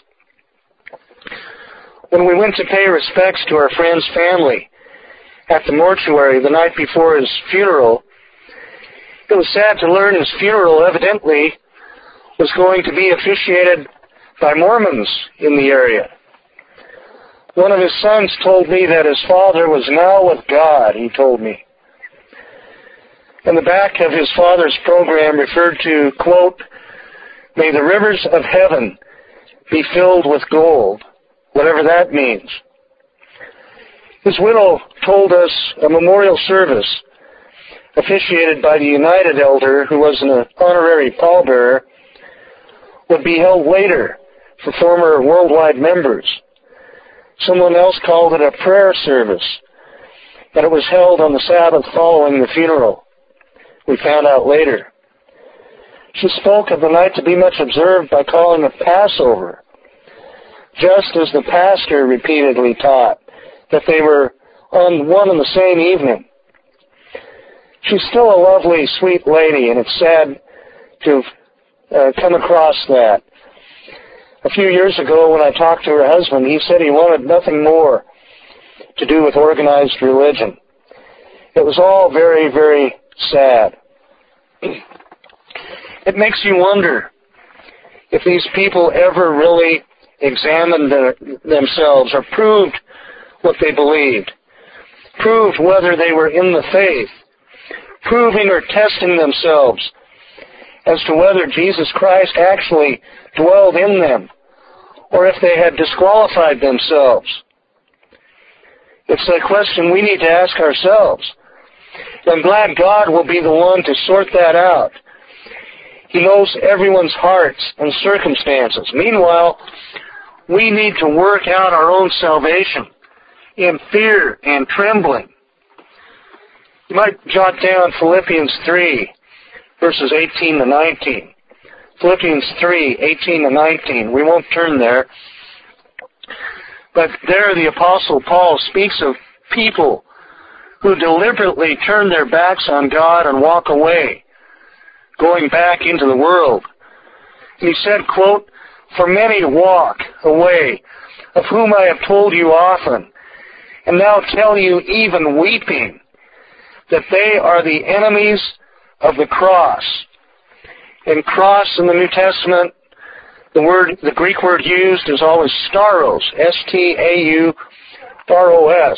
When we went to pay respects to our friend's family at the mortuary the night before his funeral, it was sad to learn his funeral evidently was going to be officiated by Mormons in the area. One of his sons told me that his father was now with God, he told me. And the back of his father's program referred to, quote, "May the rivers of heaven be filled with gold," whatever that means. His widow told us a memorial service officiated by the United elder, who was an honorary pallbearer, would be held later for former Worldwide members. Someone else called it a prayer service, and it was held on the Sabbath following the funeral. We found out later. She spoke of the night to be much observed by calling it Passover, just as the pastor repeatedly taught that they were on one and the same evening. She's still a lovely, sweet lady, and it's sad to uh, come across that. A few years ago, when I talked to her husband, he said he wanted nothing more to do with organized religion. It was all very, very sad. It makes you wonder if these people ever really examined their, themselves or proved what they believed, proved whether they were in the faith, proving or testing themselves as to whether Jesus Christ actually dwelled in them, or if they had disqualified themselves. It's a question we need to ask ourselves. I'm glad God will be the one to sort that out. He knows everyone's hearts and circumstances. Meanwhile, we need to work out our own salvation in fear and trembling. You might jot down Philippians three, verses eighteen to nineteen. Philippians three, eighteen to nineteen. We won't turn there. But there the Apostle Paul speaks of people who deliberately turn their backs on God and walk away, going back into the world. And he said, quote, "For many walk away, of whom I have told you often, and now tell you even weeping, that they are the enemies of the cross." In cross in the New Testament, the word, the Greek word used is always stauros, S T A U R O S,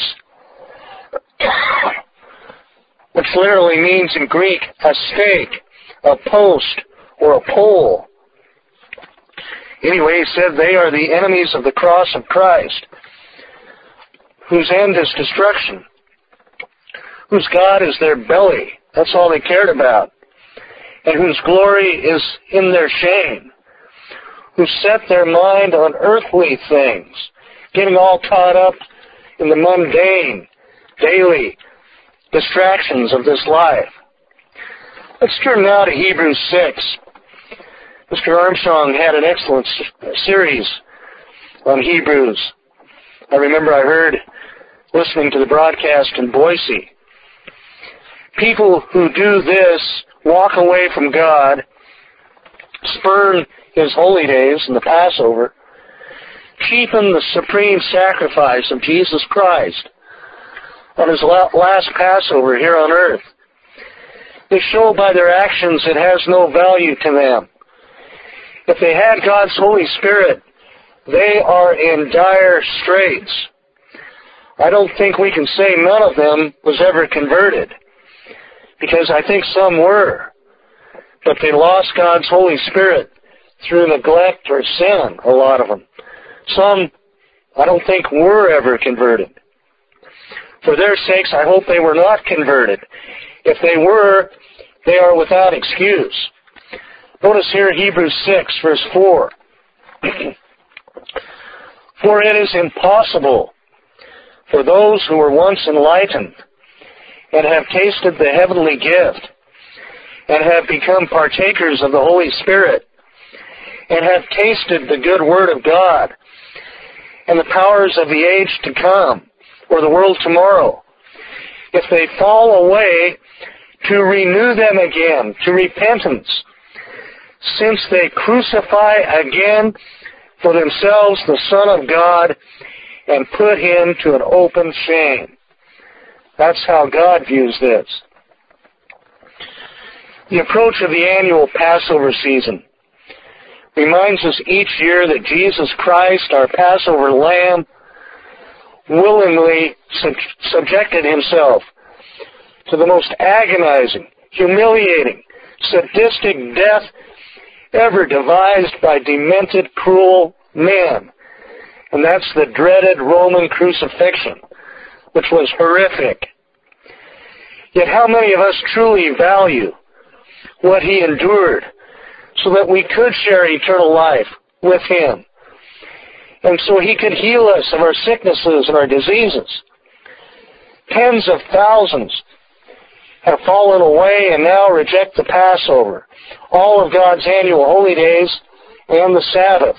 which literally means in Greek a stake, a post, or a pole. Anyway, he said they are the enemies of the cross of Christ, whose end is destruction, whose God is their belly. That's all they cared about. And whose glory is in their shame, who set their mind on earthly things, getting all caught up in the mundane, daily distractions of this life. Let's turn now to Hebrews six. Mister Armstrong had an excellent series on Hebrews. I remember I heard, listening to the broadcast in Boise, people who do this walk away from God, spurn His holy days and the Passover, cheapen the supreme sacrifice of Jesus Christ on His last Passover here on earth. They show by their actions it has no value to them. If they had God's Holy Spirit, they are in dire straits. I don't think we can say none of them was ever converted, because I think some were. But they lost God's Holy Spirit through neglect or sin, a lot of them. Some, I don't think, were ever converted. For their sakes, I hope they were not converted. If they were, they are without excuse. Notice here Hebrews six, verse four. For it is impossible for those who were once enlightened and have tasted the heavenly gift and have become partakers of the Holy Spirit and have tasted the good word of God and the powers of the age to come, or the world tomorrow, if they fall away, to renew them again to repentance, since they crucify again for themselves the Son of God and put Him to an open shame. That's how God views this. The approach of the annual Passover season reminds us each year that Jesus Christ, our Passover Lamb, willingly sub- subjected Himself to the most agonizing, humiliating, sadistic death ever devised by demented, cruel men. And that's the dreaded Roman crucifixion, which was horrific. Yet how many of us truly value what He endured so that we could share eternal life with Him, and so He could heal us of our sicknesses and our diseases? Tens of thousands have fallen away and now reject the Passover, all of God's annual holy days, and the Sabbath.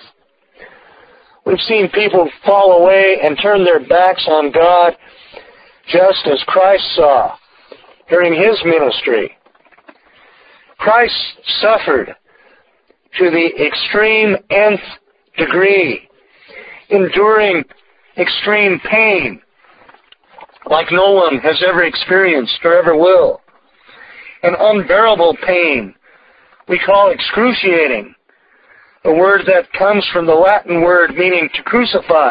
We've seen people fall away and turn their backs on God, just as Christ saw during His ministry. Christ suffered to the extreme nth degree, enduring extreme pain like no one has ever experienced or ever will. An unbearable pain we call excruciating, a word that comes from the Latin word meaning to crucify.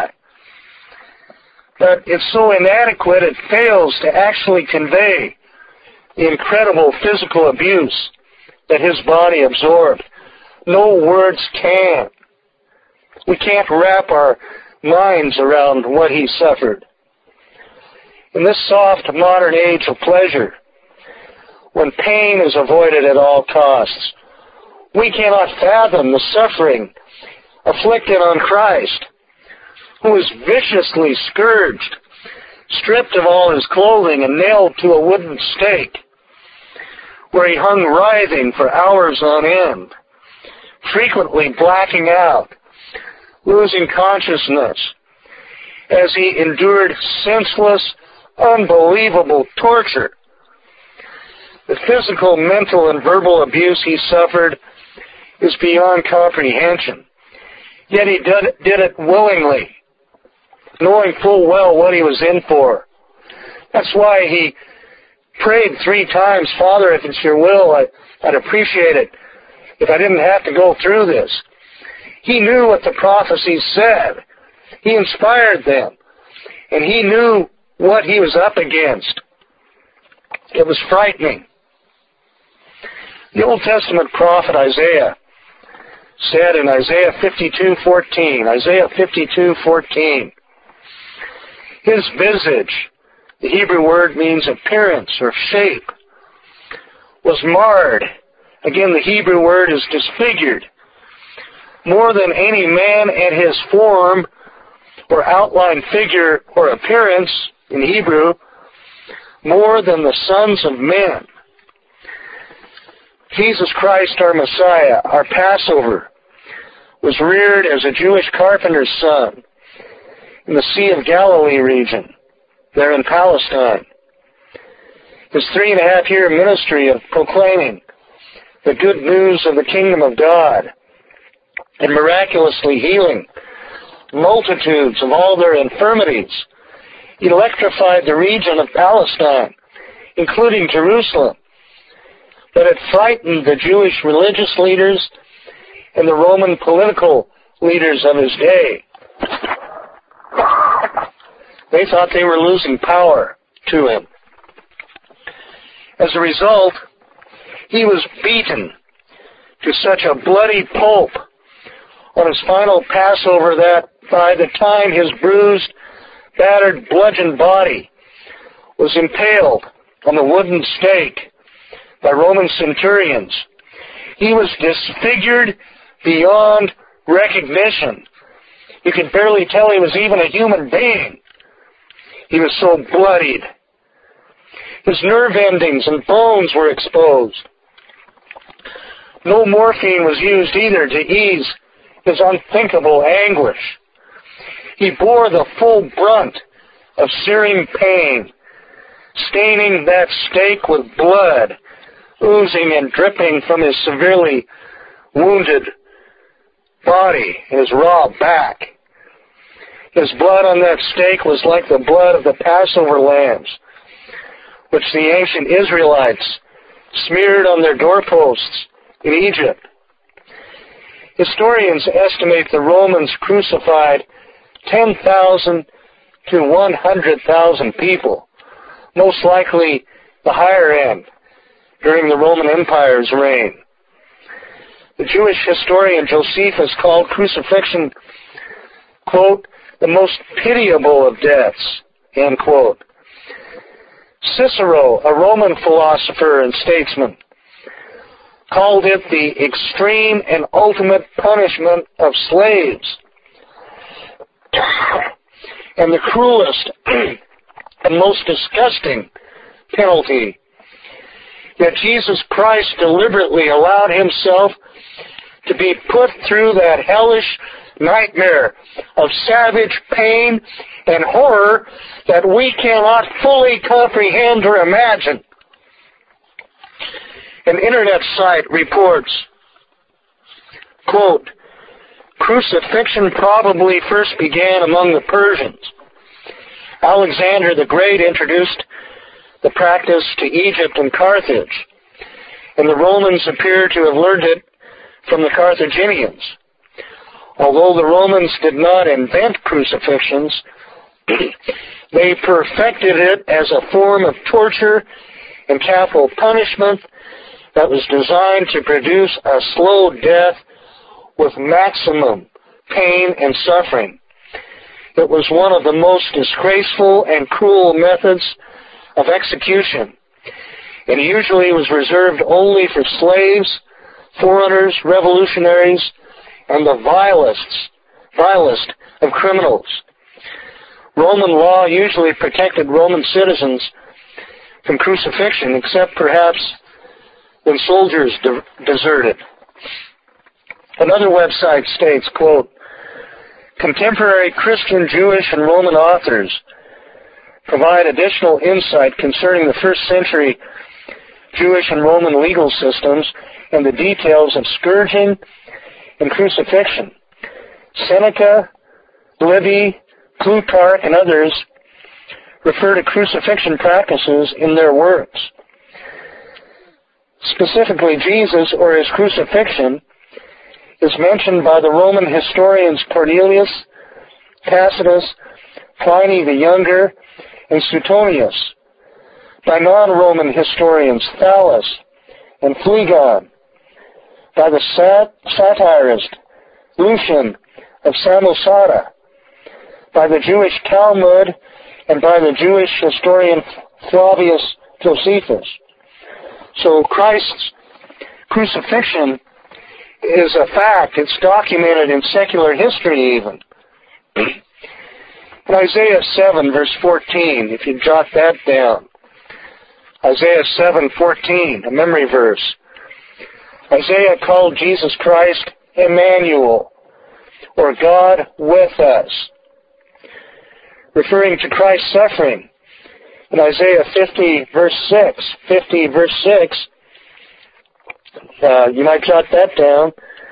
But it's so inadequate it fails to actually convey the incredible physical abuse that His body absorbed. No words can. We can't wrap our minds around what He suffered. In this soft modern age of pleasure, when pain is avoided at all costs, we cannot fathom the suffering afflicted on Christ, who was viciously scourged, stripped of all His clothing, and nailed to a wooden stake, where He hung writhing for hours on end, frequently blacking out, losing consciousness, as He endured senseless, unbelievable torture. The physical, mental, and verbal abuse He suffered is beyond comprehension. Yet He did, did it willingly, knowing full well what He was in for. That's why He prayed three times, Father, if it's Your will, I, I'd appreciate it if I didn't have to go through this. He knew what the prophecies said. He inspired them. And He knew what He was up against. It was frightening. The Old Testament prophet Isaiah said in Isaiah fifty-two fourteen, Isaiah fifty-two fourteen, his visage, the Hebrew word means appearance or shape, was marred. Again, the Hebrew word is disfigured. More than any man at his form or outline figure or appearance in Hebrew, more than the sons of men. Jesus Christ, our Messiah, our Passover, was reared as a Jewish carpenter's son in the Sea of Galilee region, there in Palestine. His three and a half year ministry of proclaiming the good news of the kingdom of God and miraculously healing multitudes of all their infirmities electrified the region of Palestine, including Jerusalem. But it frightened the Jewish religious leaders and the Roman political leaders of his day. They thought they were losing power to him. As a result, he was beaten to such a bloody pulp on his final Passover that by the time his bruised, battered, bludgeoned body was impaled on the wooden stake by Roman centurions, he was disfigured beyond recognition. You could barely tell he was even a human being. He was so bloodied. His nerve endings and bones were exposed. No morphine was used either to ease his unthinkable anguish. He bore the full brunt of searing pain, staining that stake with blood, oozing and dripping from his severely wounded body and his raw back. His blood on that stake was like the blood of the Passover lambs, which the ancient Israelites smeared on their doorposts in Egypt. Historians estimate the Romans crucified ten thousand to one hundred thousand people, most likely the higher end, during the Roman Empire's reign. The Jewish historian Josephus called crucifixion, quote, the most pitiable of deaths, end quote. Cicero, a Roman philosopher and statesman, called it the extreme and ultimate punishment of slaves, and the cruelest and most disgusting penalty. Yet Jesus Christ deliberately allowed himself to be put through that hellish nightmare of savage pain and horror that we cannot fully comprehend or imagine. An internet site reports, quote, crucifixion probably first began among the Persians. Alexander the Great introduced the practice to Egypt and Carthage, and the Romans appear to have learned it from the Carthaginians. Although the Romans did not invent crucifixions, they perfected it as a form of torture and capital punishment that was designed to produce a slow death with maximum pain and suffering. It was one of the most disgraceful and cruel methods of execution, and usually was reserved only for slaves, foreigners, revolutionaries, and the vilest, vilest of criminals. Roman law usually protected Roman citizens from crucifixion, except perhaps when soldiers de- deserted. Another website states, quote, contemporary Christian, Jewish, and Roman authors provide additional insight concerning the first century Jewish and Roman legal systems and the details of scourging and crucifixion. Seneca, Livy, Plutarch, and others refer to crucifixion practices in their works. Specifically, Jesus or his crucifixion is mentioned by the Roman historians Cornelius, Tacitus, Pliny the Younger, and Suetonius, by non-Roman historians Thallus and Phlegon, by the sat- satirist Lucian of Samosata, by the Jewish Talmud, and by the Jewish historian Flavius Josephus. So Christ's crucifixion is a fact. It's documented in secular history even. In Isaiah seven, verse fourteen, if you jot that down. Isaiah seven fourteen, a memory verse. Isaiah called Jesus Christ Emmanuel, or God with us, referring to Christ's suffering. In Isaiah fifty, verse six, fifty, verse six, uh, you might jot that down.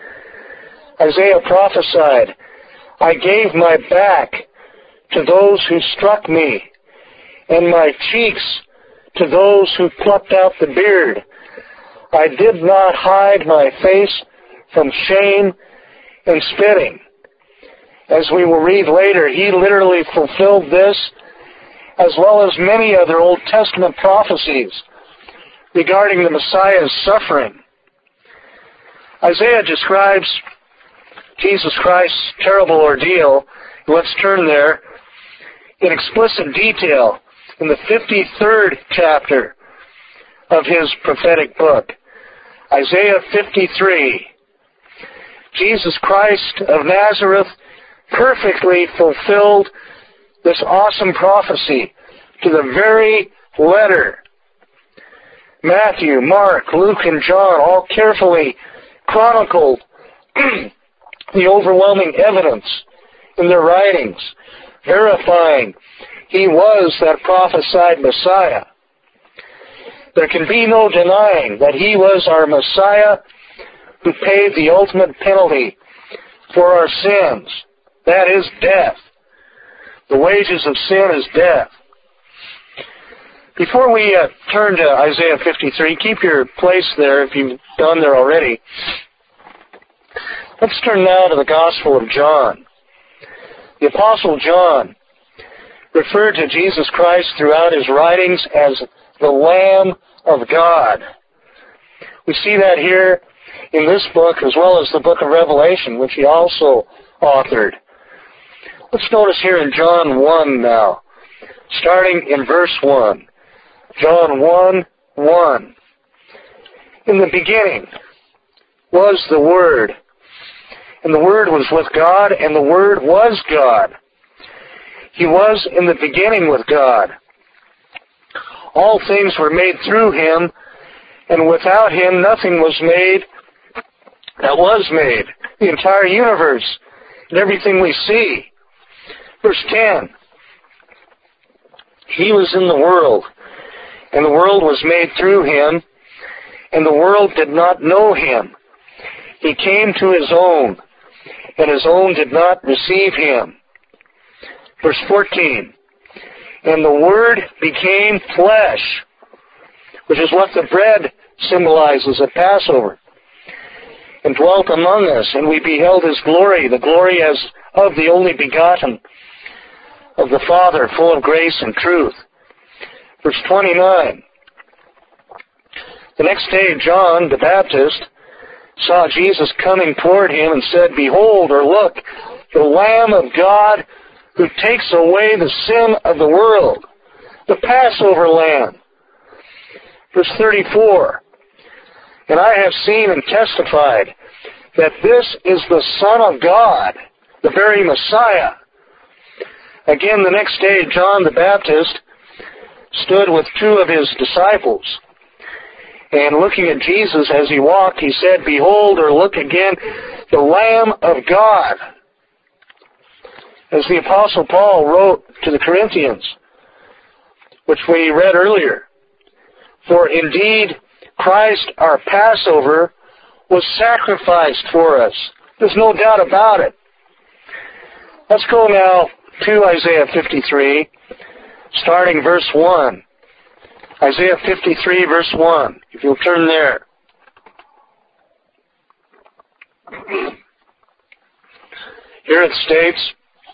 Isaiah prophesied, I gave my back to those who struck me, and my cheeks to those who plucked out the beard. I did not hide my face from shame and spitting. As we will read later, he literally fulfilled this, as well as many other Old Testament prophecies regarding the Messiah's suffering. Isaiah describes Jesus Christ's terrible ordeal. Let's turn there in explicit detail in the fifty-third chapter of his prophetic book, Isaiah fifty-three. Jesus Christ of Nazareth perfectly fulfilled this awesome prophecy to the very letter. Matthew, Mark, Luke, and John all carefully chronicled the overwhelming evidence in their writings, verifying he was that prophesied Messiah. There can be no denying that he was our Messiah who paid the ultimate penalty for our sins. That is death. The wages of sin is death. Before we uh, turn to Isaiah fifty-three, keep your place there if you've done there already. Let's turn now to the Gospel of John. The Apostle John referred to Jesus Christ throughout his writings as the Lamb of God. We see that here in this book as well as the book of Revelation, which he also authored. Let's notice here in John one now, starting in verse one. John one, one. In the beginning was the Word, and the Word was with God, and the Word was God. He was in the beginning with God. All things were made through him, and without him nothing was made that was made. The entire universe and everything we see. Verse ten. He was in the world, and the world was made through him, and the world did not know him. He came to his own, and his own did not receive him. Verse fourteen. And the Word became flesh, which is what the bread symbolizes at Passover, and dwelt among us, and we beheld his glory, the glory as of the only begotten of the Father, full of grace and truth. Verse twenty-nine. The next day John the Baptist saw Jesus coming toward him and said, Behold, or look, the Lamb of God who takes away the sin of the world, the Passover Lamb. Verse thirty-four. And I have seen and testified that this is the Son of God, the very Messiah. Again, the next day, John the Baptist stood with two of his disciples. And looking at Jesus as he walked, he said, Behold, or look again, the Lamb of God. As the Apostle Paul wrote to the Corinthians, which we read earlier, For indeed, Christ, our Passover, was sacrificed for us. There's no doubt about it. Let's go now to Isaiah fifty-three, starting verse one. Isaiah fifty-three, verse one. If you'll turn there. Here it states,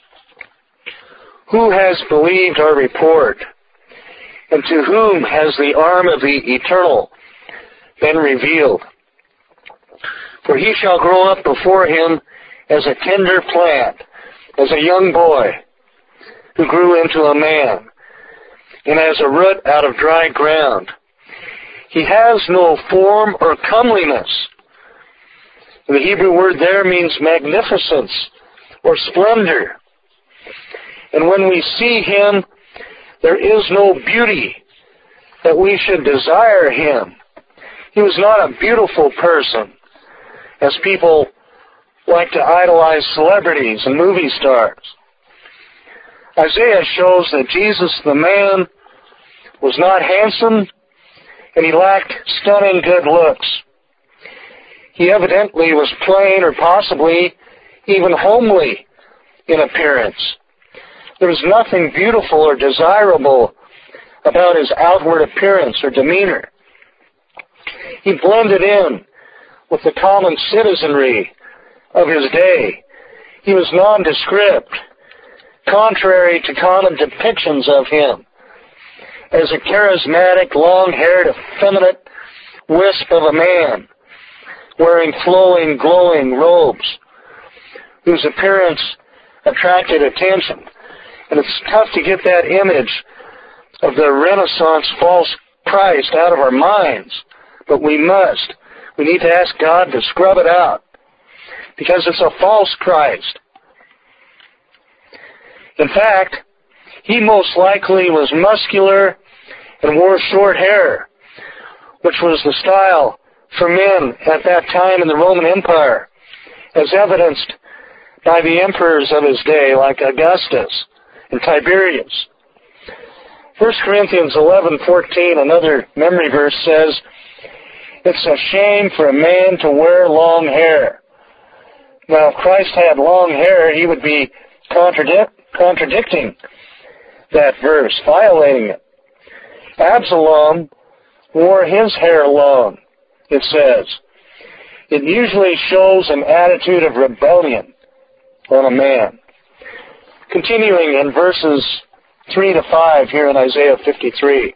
Who has believed our report? And to whom has the arm of the Eternal been revealed? For he shall grow up before him as a tender plant, as a young boy who grew into a man, and as a root out of dry ground. He has no form or comeliness. The Hebrew word there means magnificence or splendor. And when we see him, there is no beauty that we should desire him. He was not a beautiful person, as people like to idolize celebrities and movie stars. Isaiah shows that Jesus, the man, was not handsome, and he lacked stunning good looks. He evidently was plain or possibly even homely in appearance. There was nothing beautiful or desirable about his outward appearance or demeanor. He blended in with the common citizenry of his day. He was nondescript, contrary to common depictions of him as a charismatic, long-haired, effeminate wisp of a man wearing flowing, glowing robes whose appearance attracted attention. And it's tough to get that image of the Renaissance false Christ out of our minds, but we must. We need to ask God to scrub it out, because it's a false Christ. In fact, he most likely was muscular and wore short hair, which was the style for men at that time in the Roman Empire, as evidenced by the emperors of his day like Augustus and Tiberius. First Corinthians eleven fourteen, another memory verse, says, "It's a shame for a man to wear long hair." Now, if Christ had long hair, he would be contradict, contradicting that verse, violating it. Absalom wore his hair long, it says. It usually shows an attitude of rebellion on a man. Continuing in verses three to five here in Isaiah fifty-three.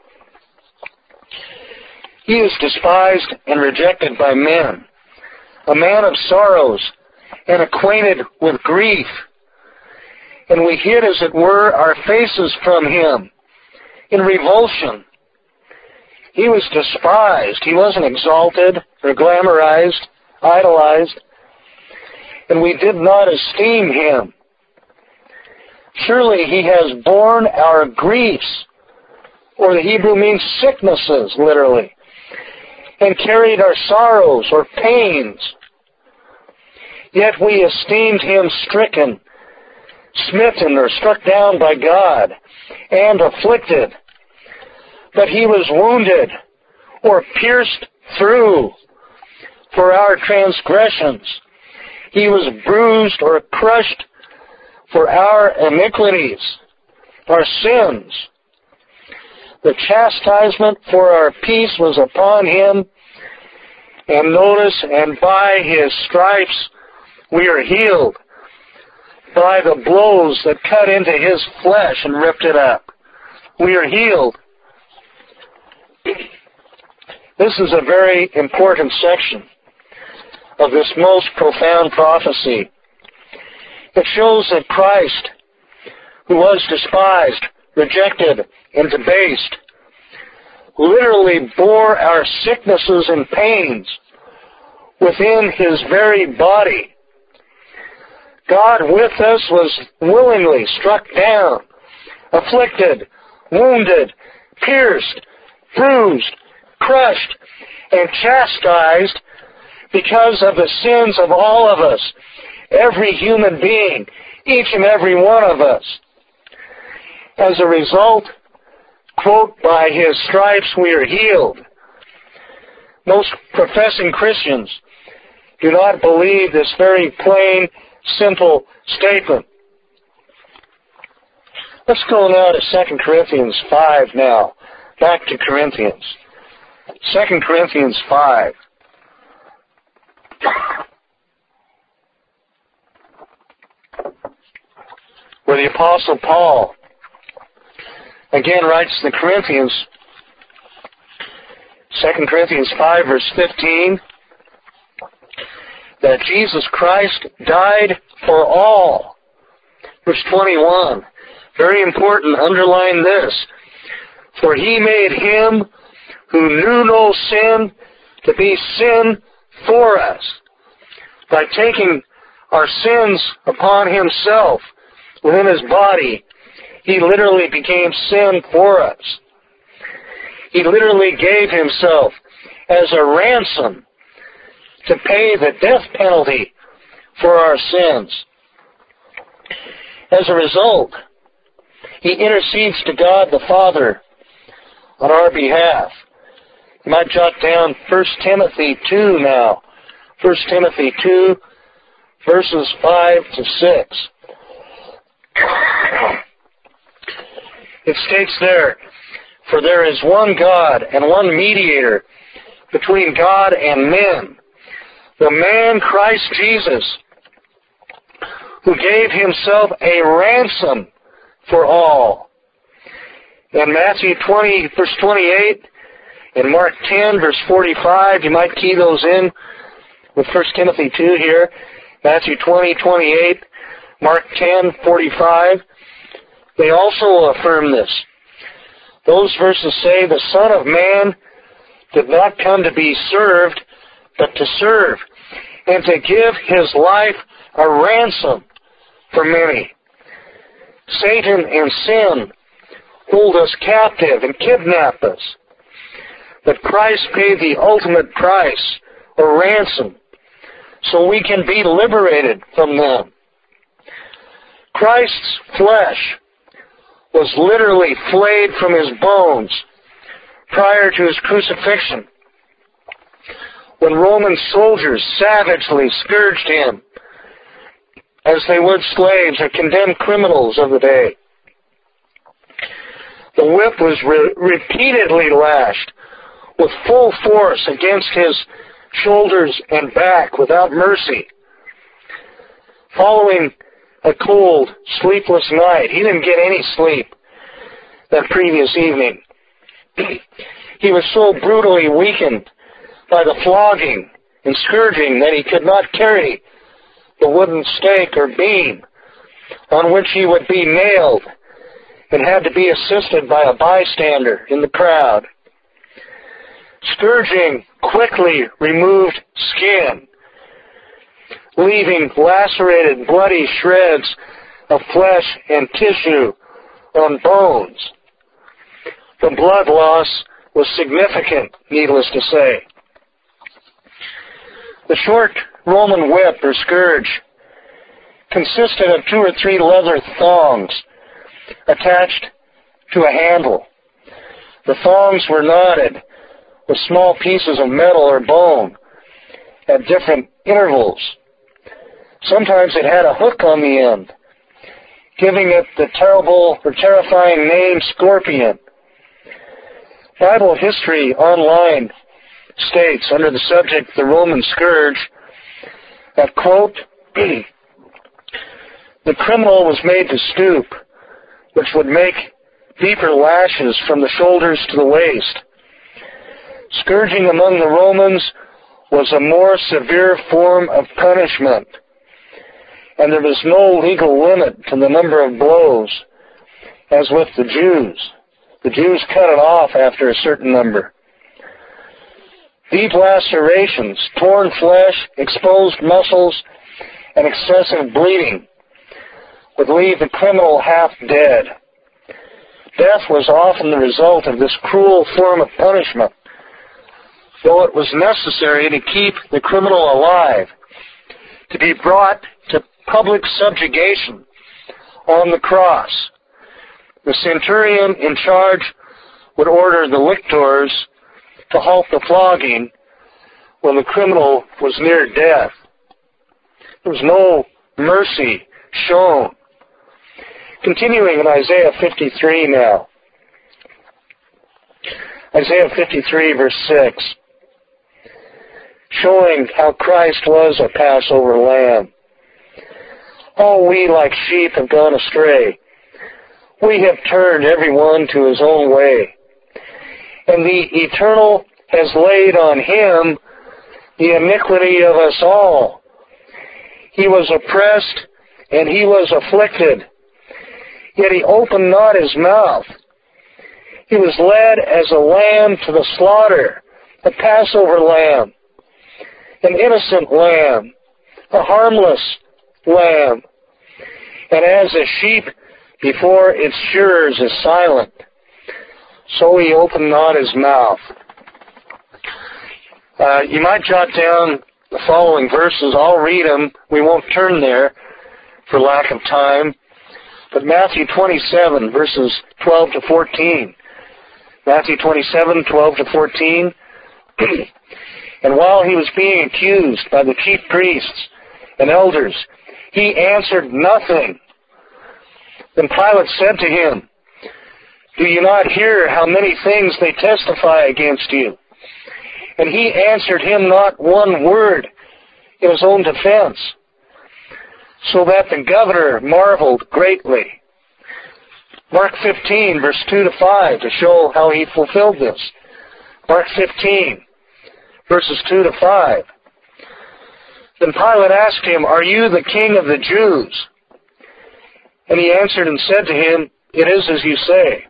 He is despised and rejected by men, a man of sorrows and acquainted with grief. And we hid, as it were, our faces from him in revulsion. He was despised. He wasn't exalted or glamorized, idolized. And we did not esteem him. Surely he has borne our griefs, or the Hebrew means sicknesses, literally, and carried our sorrows or pains. Yet we esteemed him stricken, smitten or struck down by God, and afflicted. But he was wounded or pierced through for our transgressions. He was bruised or crushed for our iniquities, our sins. The chastisement for our peace was upon him, and notice, and by his stripes we are healed, by the blows that cut into his flesh and ripped it up. We are healed. This is a very important section of this most profound prophecy. It shows that Christ, who was despised, rejected, and debased, literally bore our sicknesses and pains within his very body. God with us was willingly struck down, afflicted, wounded, pierced, bruised, crushed, and chastised because of the sins of all of us, every human being, each and every one of us. As a result, quote, by his stripes we are healed. Most professing Christians do not believe this very plain, simple statement. Let's go now to Second Corinthians five now. Back to Corinthians. Second Corinthians five. Where the Apostle Paul again writes to the Corinthians, Second Corinthians five, verse fifteen, that Jesus Christ died for all. Verse twenty-one, very important, underline this. For he made him who knew no sin to be sin for us, by taking our sins upon himself within his body. He literally became sin for us. He literally gave himself as a ransom to pay the death penalty for our sins. As a result, he intercedes to God the Father on our behalf. You might jot down First Timothy two now. First Timothy two, verses five to six. It states there, for there is one God and one mediator between God and men, the man Christ Jesus, who gave himself a ransom for all. In Matthew twenty, verse twenty-eight, in Mark ten, verse forty-five, you might key those in with First Timothy two here. Matthew twenty, twenty-eight, Mark ten, forty-five. They also affirm this. Those verses say the Son of Man did not come to be served, but to serve, and to give his life a ransom for many. Satan and sin hold us captive and kidnap us. But Christ paid the ultimate price or ransom so we can be liberated from them. Christ's flesh was literally flayed from his bones prior to his crucifixion, when Roman soldiers savagely scourged him as they would slaves or condemned criminals of the day. The whip was re- repeatedly lashed with full force against his shoulders and back without mercy. Following a cold, sleepless night, he didn't get any sleep that previous evening. He was so brutally weakened by the flogging and scourging that he could not carry the wooden stake or beam on which he would be nailed, and had to be assisted by a bystander in the crowd. Scourging quickly removed skin, leaving lacerated, bloody shreds of flesh and tissue on bones. The blood loss was significant, needless to say. The short Roman whip or scourge consisted of two or three leather thongs attached to a handle. The thongs were knotted with small pieces of metal or bone at different intervals. Sometimes it had a hook on the end, giving it the terrible or terrifying name scorpion. Bible History Online states, under the subject the Roman scourge, that, quote, the criminal was made to stoop, which would make deeper lashes from the shoulders to the waist. Scourging among the Romans was a more severe form of punishment, and there was no legal limit to the number of blows, as with the Jews. The Jews cut it off after a certain number. Deep lacerations, torn flesh, exposed muscles, and excessive bleeding would leave the criminal half dead. Death was often the result of this cruel form of punishment, though it was necessary to keep the criminal alive, to be brought to public subjugation on the cross. The centurion in charge would order the lictors to halt the flogging when the criminal was near death. There was no mercy shown. Continuing in Isaiah fifty-three now. Isaiah fifty-three, verse six. Showing how Christ was a Passover lamb. All we like sheep have gone astray. We have turned every one to his own way. And the Eternal has laid on him the iniquity of us all. He was oppressed, and he was afflicted, yet he opened not his mouth. He was led as a lamb to the slaughter, a Passover lamb, an innocent lamb, a harmless lamb. And as a sheep before its shearers is silent, so he opened not his mouth. Uh, you might jot down the following verses. I'll read them. We won't turn there for lack of time. But Matthew twenty-seven, verses twelve to fourteen. Matthew twenty-seven, twelve to fourteen. And while he was being accused by the chief priests and elders, he answered nothing. Then Pilate said to him, "Do you not hear how many things they testify against you?" And he answered him not one word in his own defense, so that the governor marveled greatly. Mark fifteen, verse two to five, to show how he fulfilled this. Mark fifteen, verses two to five. Then Pilate asked him, "Are you the king of the Jews?" And he answered and said to him, "It is as you say."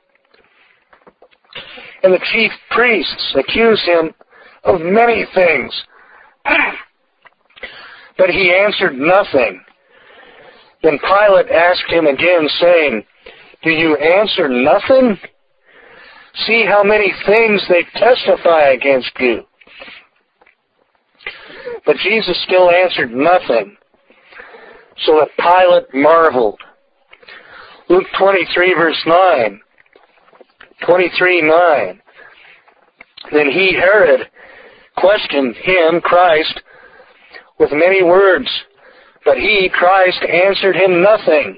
And the chief priests accused him of many things, but he answered nothing. Then Pilate asked him again, saying, "Do you answer nothing? See how many things they testify against you." But Jesus still answered nothing, so that Pilate marveled. Luke twenty-three, verse nine. twenty-three, nine. Then he, Herod, questioned him, Christ, with many words, but he, Christ, answered him nothing.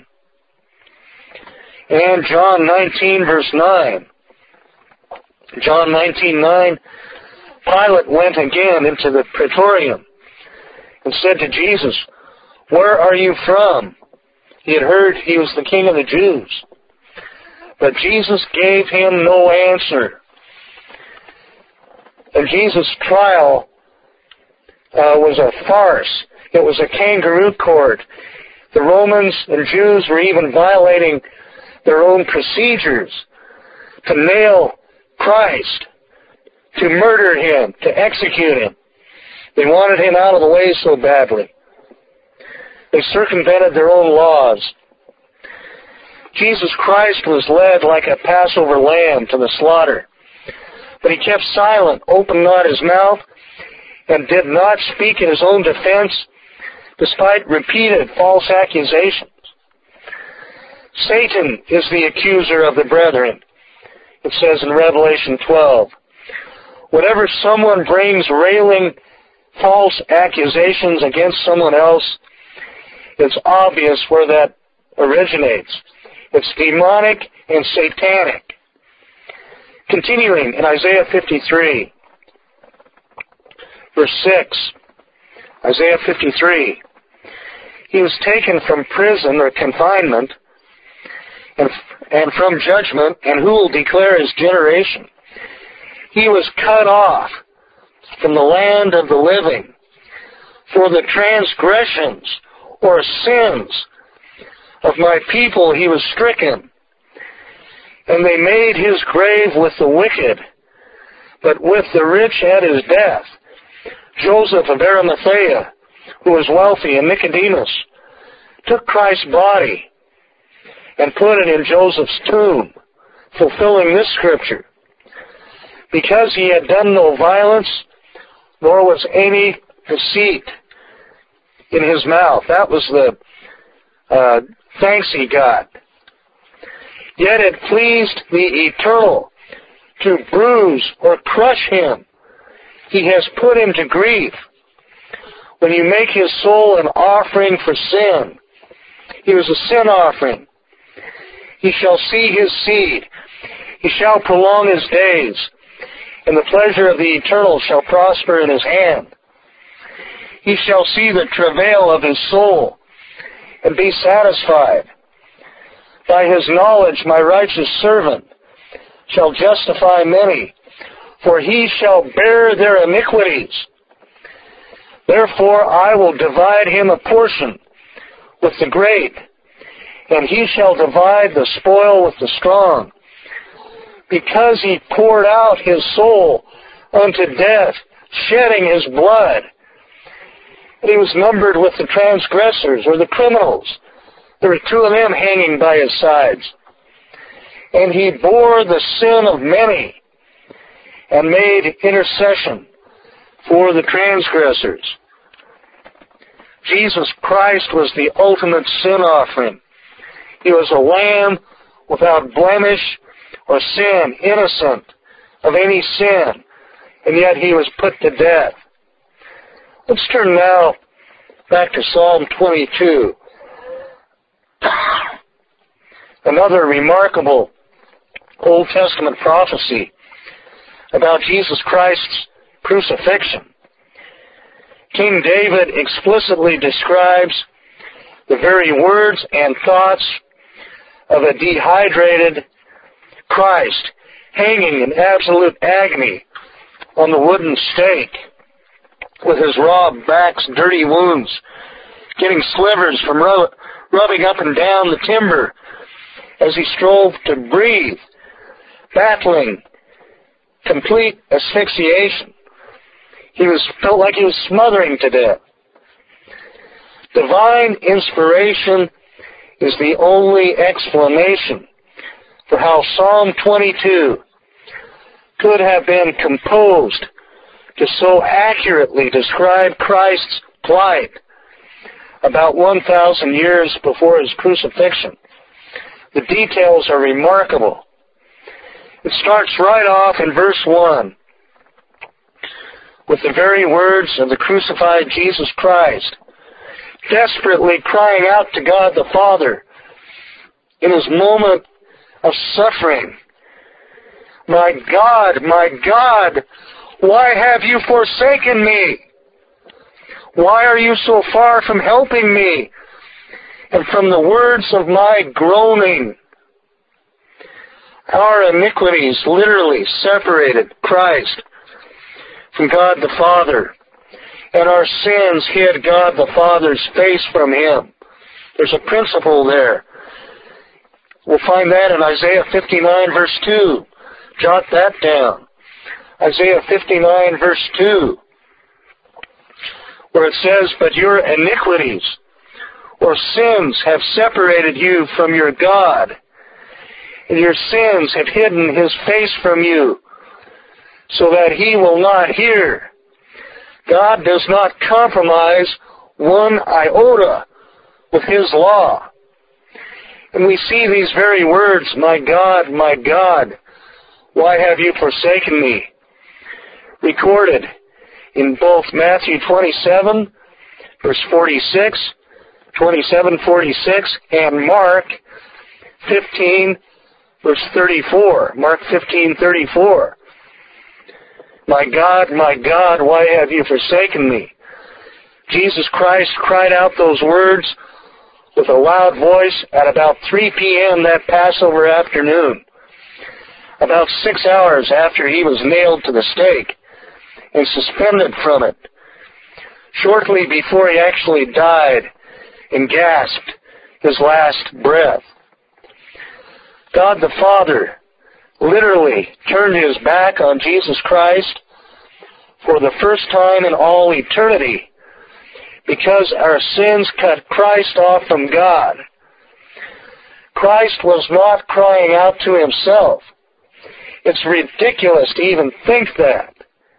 And John nineteen, verse nine. John nineteen, nine. Pilate went again into the praetorium and said to Jesus, "Where are you from?" He had heard he was the king of the Jews. But Jesus gave him no answer. And Jesus' trial uh, was a farce. It was a kangaroo court. The Romans and Jews were even violating their own procedures to nail Christ, to murder him, to execute him. They wanted him out of the way so badly. They circumvented their own laws. Jesus Christ was led like a Passover lamb to the slaughter. But he kept silent, opened not his mouth, and did not speak in his own defense, despite repeated false accusations. Satan is the accuser of the brethren. It says in Revelation twelve, whenever someone brings railing false accusations against someone else, it's obvious where that originates. It's demonic and satanic. Continuing in Isaiah fifty-three, verse six. Isaiah fifty-three. He was taken from prison or confinement and, and from judgment, and who will declare his generation? He was cut off from the land of the living. For the transgressions or sins of my people he was stricken, and they made his grave with the wicked, but with the rich at his death. Joseph of Arimathea, who was wealthy, and Nicodemus, took Christ's body and put it in Joseph's tomb, fulfilling this scripture. Because he had done no violence, nor was any deceit in his mouth. That was the uh, thanks he got. Yet it pleased the Eternal to bruise or crush him. He has put him to grief. When you make his soul an offering for sin, he was a sin offering. He shall see his seed. He shall prolong his days, and the pleasure of the Eternal shall prosper in his hand. He shall see the travail of his soul, and be satisfied. By his knowledge my righteous servant shall justify many, for he shall bear their iniquities. Therefore I will divide him a portion with the great, and he shall divide the spoil with the strong, because he poured out his soul unto death, shedding his blood. And he was numbered with the transgressors, or the criminals. There were two of them hanging by his sides. And he bore the sin of many, and made intercession for the transgressors. Jesus Christ was the ultimate sin offering. He was a lamb without blemish or sin, innocent of any sin, and yet he was put to death. Let's turn now back to Psalm twenty-two. Another remarkable Old Testament prophecy about Jesus Christ's crucifixion. King David explicitly describes the very words and thoughts of a dehydrated Christ hanging in absolute agony on the wooden stake, with his raw back's dirty wounds, getting slivers from rub- rubbing up and down the timber as he strove to breathe, battling complete asphyxiation. He was felt like he was smothering to death. Divine inspiration is the only explanation for how Psalm twenty-two could have been composed to so accurately describe Christ's plight about one thousand years before his crucifixion. The details are remarkable. It starts right off in verse one with the very words of the crucified Jesus Christ, desperately crying out to God the Father in his moment of suffering. My God, my God, why have you forsaken me? Why are you so far from helping me and from the words of my groaning? Our iniquities literally separated Christ from God the Father, and our sins hid God the Father's face from him. There's a principle there. We'll find that in Isaiah fifty-nine, verse two. Jot that down. Isaiah fifty-nine, verse two, where it says, "But your iniquities or sins have separated you from your God, and your sins have hidden his face from you, so that he will not hear." God does not compromise one iota with his law. And we see these very words, "My God, my God, why have you forsaken me?" recorded in both Matthew twenty-seven, verse forty-six, twenty-seven, forty-six, and Mark fifteen, verse thirty-four. Mark fifteen, thirty-four. "My God, my God, why have you forsaken me?" Jesus Christ cried out those words with a loud voice at about three p.m. that Passover afternoon, about six hours after he was nailed to the stake and suspended from it, shortly before he actually died and gasped his last breath. God the Father literally turned his back on Jesus Christ for the first time in all eternity, because our sins cut Christ off from God. Christ was not crying out to himself. It's ridiculous to even think that.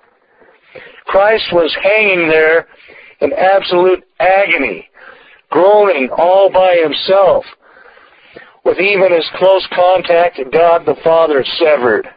Christ was hanging there in absolute agony, groaning all by himself, with even his close contact to God the Father severed.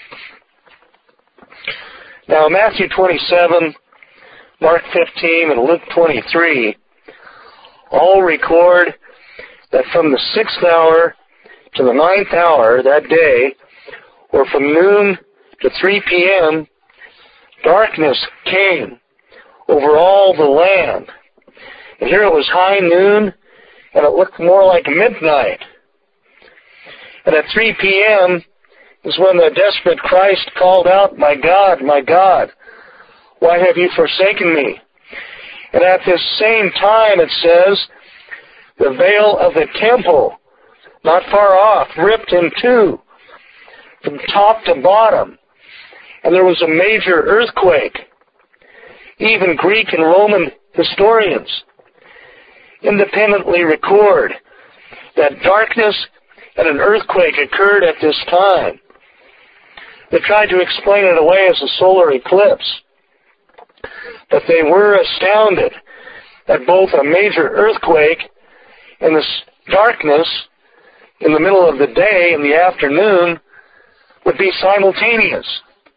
Now, Matthew twenty-seven, Mark fifteen, and Luke twenty-three all record that from the sixth hour to the ninth hour that day, or from noon to three p.m., darkness came over all the land. And here it was high noon, and it looked more like midnight. And at three p.m. is when the desperate Christ called out, "My God, my God, why have you forsaken me?" And at this same time, it says, the veil of the temple, not far off, ripped in two, from top to bottom. And there was a major earthquake. Even Greek and Roman historians independently record that darkness and an earthquake occurred at this time. They tried to explain it away as a solar eclipse, but they were astounded that both a major earthquake and this darkness in the middle of the day, in the afternoon, would be simultaneous.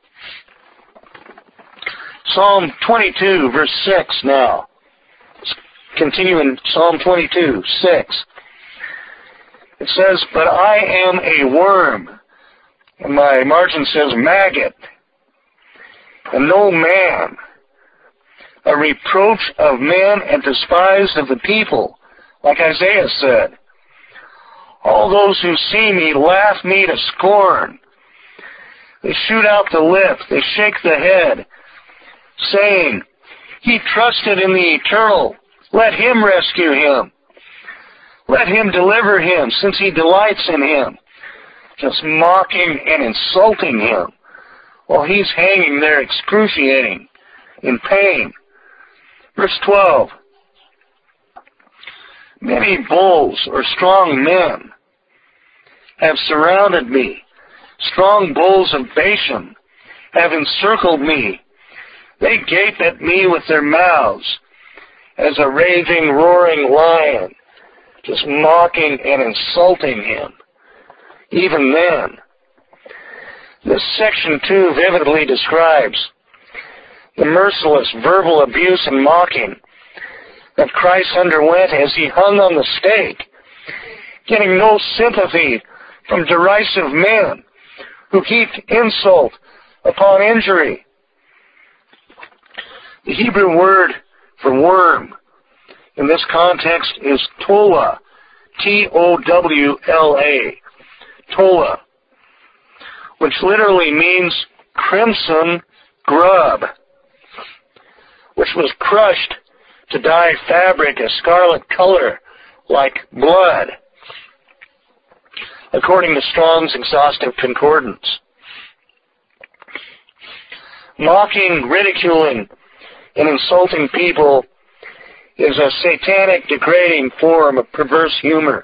Psalm twenty-two, verse six now. Let's continue in Psalm twenty-two, six. It says, "But I am a worm," and my margin says maggot, "and no man, a reproach of men and despised of the people," like Isaiah said. "All those who see me laugh me to scorn. They shoot out the lip, they shake the head, saying, he trusted in the Eternal. Let him rescue him. Let him deliver him, since he delights in him." Just mocking and insulting him while he's hanging there excruciating in pain. Verse twelve. "Many bulls or strong men have surrounded me. Strong bulls of Bashan have encircled me. They gape at me with their mouths as a raging, roaring lion," just mocking and insulting him. Even then, this section two vividly describes the merciless verbal abuse and mocking that Christ underwent as he hung on the stake, getting no sympathy from derisive men who heaped insult upon injury. The Hebrew word for worm in this context is tola, T O W L A, tola, which literally means crimson grub, which was crushed to dye fabric a scarlet color like blood, according to Strong's Exhaustive Concordance. Mocking, ridiculing, and insulting people is a satanic, degrading form of perverse humor.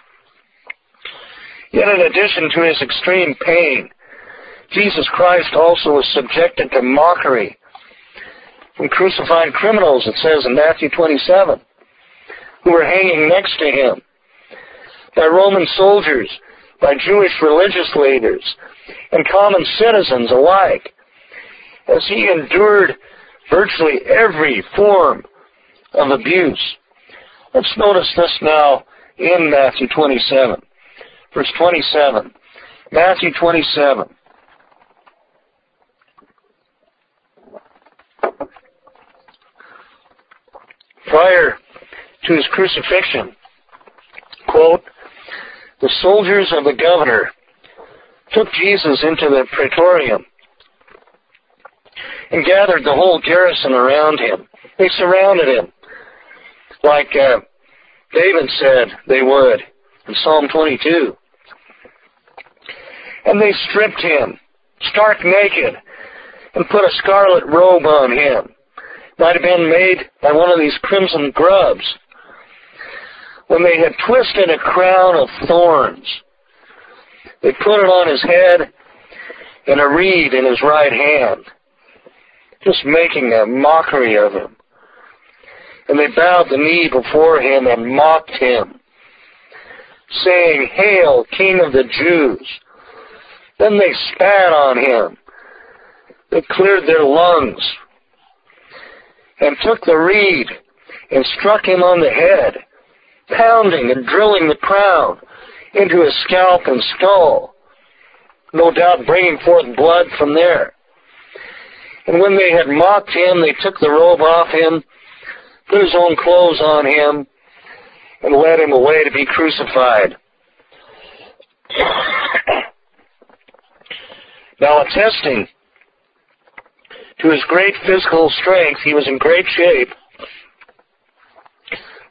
Yet in addition to his extreme pain, Jesus Christ also was subjected to mockery from crucified criminals, it says in Matthew twenty-seven, who were hanging next to him, by Roman soldiers, by Jewish religious leaders, and common citizens alike, as he endured virtually every form of abuse. Let's notice this now in Matthew twenty-seven. Verse twenty-seven. Matthew twenty-seven. Prior to his crucifixion, quote, "The soldiers of the governor took Jesus into the praetorium and gathered the whole garrison around him. They surrounded him, like uh, David said they would in Psalm twenty-two. And they stripped him, stark naked, and put a scarlet robe on him. Might have been made by one of these crimson grubs. When they had twisted a crown of thorns, they put it on his head and a reed in his right hand, just making a mockery of him. And they bowed the knee before him and mocked him, saying, 'Hail, King of the Jews!' Then they spat on him. They cleared their lungs and took the reed and struck him on the head, pounding and drilling the crown into his scalp and skull, no doubt bringing forth blood from there. And when they had mocked him, they took the robe off him, put his own clothes on him, and led him away to be crucified." Now, attesting to his great physical strength, he was in great shape.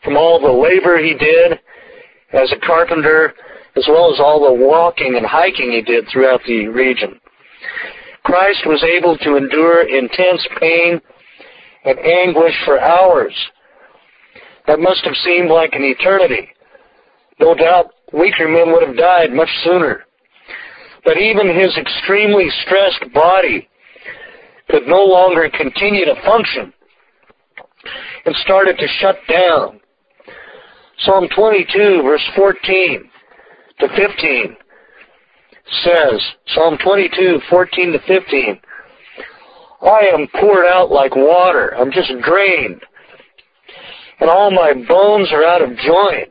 from all the labor he did as a carpenter, as well as all the walking and hiking he did throughout the region. Christ was able to endure intense pain and anguish for hours. That must have seemed like an eternity. No doubt weaker men would have died much sooner. But even his extremely stressed body could no longer continue to function and started to shut down. Psalm twenty-two, verse fourteen to fifteen says, Psalm twenty-two, fourteen to fifteen, I am poured out like water. I'm just drained. And all my bones are out of joint.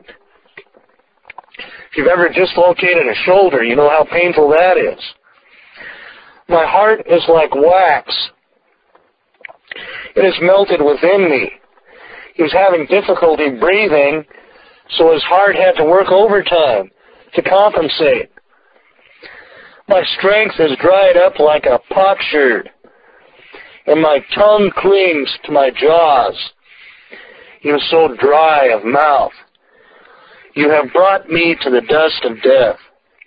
If you've ever dislocated a shoulder, you know how painful that is. My heart is like wax. It is melted within me. He was having difficulty breathing, so his heart had to work overtime to compensate. My strength is dried up like a potsherd, and my tongue clings to my jaws. He was so dry of mouth. You have brought me to the dust of death.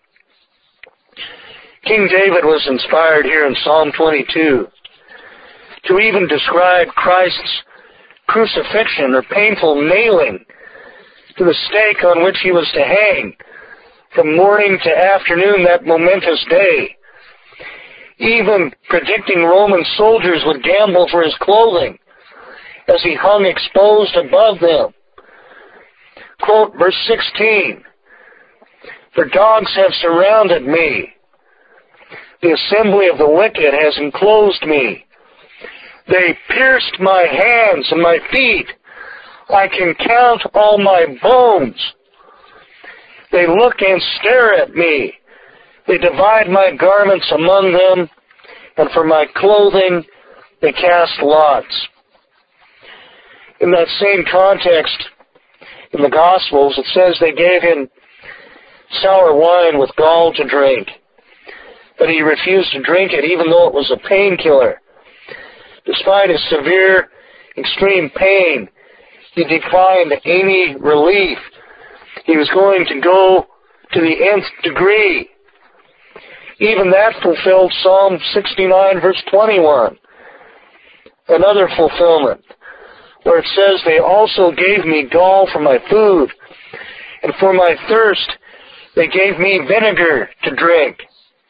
King David was inspired here in Psalm twenty-two to even describe Christ's crucifixion or painful nailing to the stake on which he was to hang from morning to afternoon that momentous day, even predicting Roman soldiers would gamble for his clothing as he hung exposed above them. Quote, verse sixteen, for dogs have surrounded me. The assembly of the wicked has enclosed me. They pierced my hands and my feet. I can count all my bones. They look and stare at me. They divide my garments among them, and for my clothing they cast lots. In that same context, in the Gospels, it says they gave him sour wine with gall to drink, but he refused to drink it even though it was a painkiller. Despite his severe, extreme pain, he declined any relief. He was going to go to the nth degree. Even that fulfilled Psalm sixty-nine, verse twenty-one. Another fulfillment, where it says, they also gave me gall for my food, and for my thirst they gave me vinegar to drink.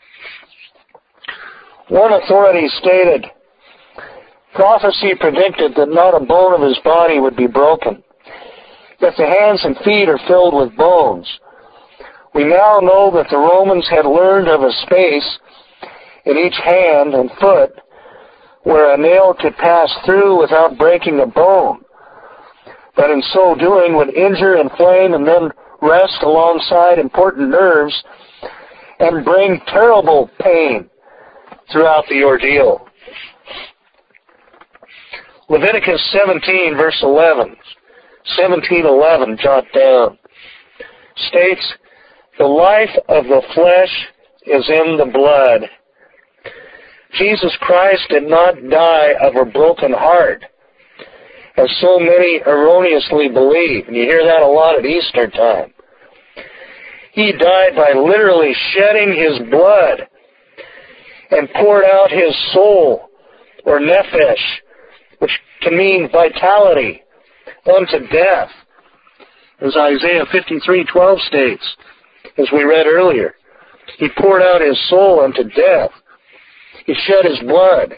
One authority stated, prophecy predicted that not a bone of his body would be broken, that the hands and feet are filled with bones. We now know that the Romans had learned of a space in each hand and foot where a nail could pass through without breaking a bone, but in so doing would injure, inflame, and then rest alongside important nerves and bring terrible pain throughout the ordeal. Leviticus seventeen, verse eleven, seventeen eleven, jot down, states, the life of the flesh is in the blood. Jesus Christ did not die of a broken heart, as so many erroneously believe, and you hear that a lot at Easter time. He died by literally shedding his blood and poured out his soul, or nephesh, which can mean vitality, unto death, as Isaiah fifty-three twelve states, as we read earlier. He poured out his soul unto death. He shed his blood.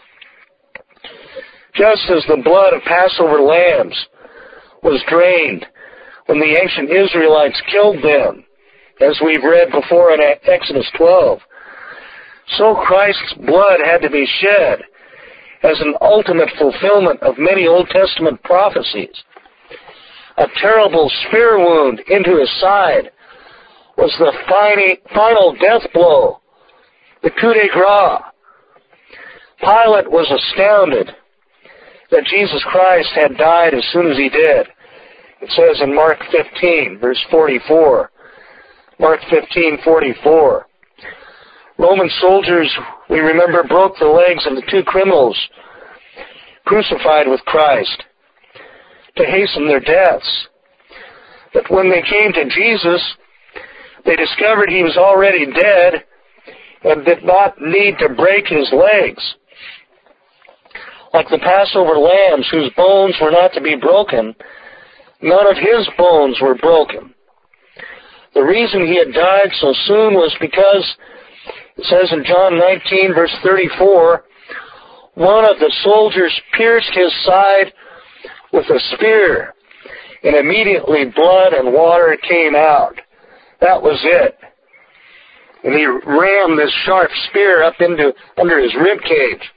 Just as the blood of Passover lambs was drained when the ancient Israelites killed them, as we've read before in Exodus twelve, so Christ's blood had to be shed as an ultimate fulfillment of many Old Testament prophecies. A terrible spear wound into his side was the final death blow, the coup de grace. Pilate was astounded that Jesus Christ had died as soon as he did. It says in Mark fifteen, verse forty-four. Mark fifteen, forty-four. Roman soldiers, we remember, broke the legs of the two criminals crucified with Christ to hasten their deaths. But when they came to Jesus, they discovered he was already dead and did not need to break his legs. Like the Passover lambs whose bones were not to be broken, none of his bones were broken. The reason he had died so soon was because, it says in John nineteen, verse thirty-four, one of the soldiers pierced his side with a spear, and immediately blood and water came out. That was it. And he rammed this sharp spear up into under his rib cage.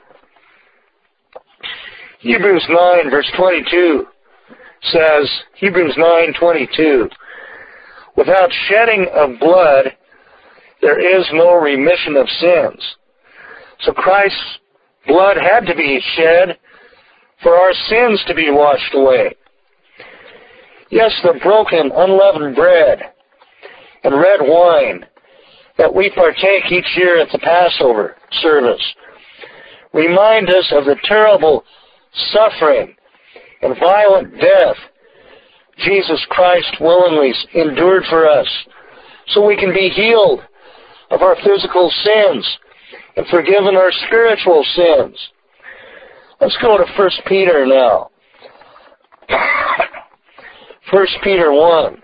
Hebrews nine, verse twenty-two says, Hebrews nine twenty-two, without shedding of blood, there is no remission of sins. So Christ's blood had to be shed for our sins to be washed away. Yes, the broken, unleavened bread and red wine that we partake each year at the Passover service remind us of the terrible suffering and violent death Jesus Christ willingly endured for us so we can be healed of our physical sins and forgiven our spiritual sins. Let's go to First Peter now. First Peter one.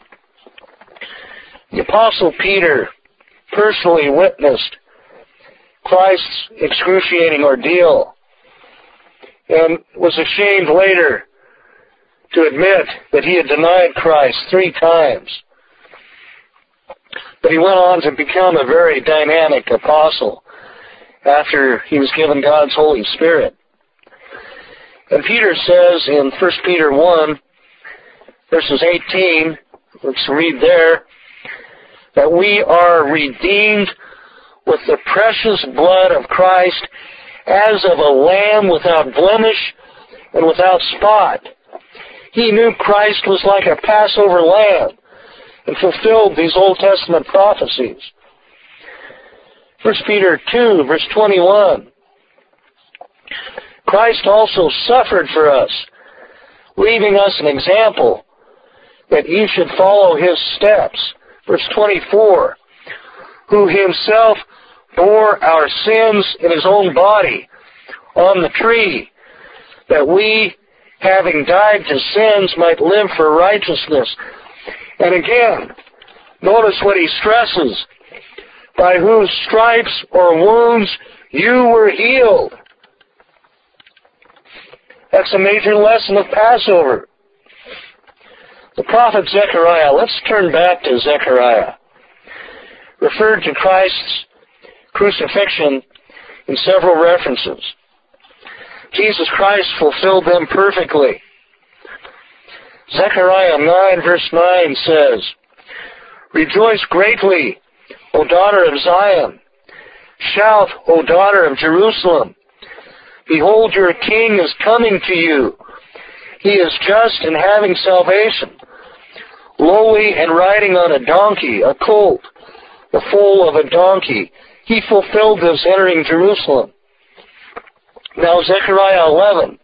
The Apostle Peter personally witnessed Christ's excruciating ordeal and was ashamed later to admit that he had denied Christ three times. But he went on to become a very dynamic apostle after he was given God's Holy Spirit. And Peter says in First Peter one, verses eighteen, let's read there, that we are redeemed with the precious blood of Christ as of a lamb without blemish and without spot. He knew Christ was like a Passover lamb and fulfilled these Old Testament prophecies. First Peter two, verse twenty-one. Christ also suffered for us, leaving us an example that you should follow his steps. Verse twenty-four. Who himself bore our sins in his own body on the tree, that we, having died to sins, might live for righteousness. And again, notice what he stresses. By whose stripes or wounds you were healed. That's a major lesson of Passover. The prophet Zechariah, let's turn back to Zechariah, referred to Christ's crucifixion in several references. Jesus Christ fulfilled them perfectly. Zechariah nine, verse nine says, Rejoice greatly, O daughter of Zion. Shout, O daughter of Jerusalem. Behold, your king is coming to you. He is just and having salvation, lowly and riding on a donkey, a colt, the foal of a donkey. He fulfilled this entering Jerusalem. Now Zechariah eleven,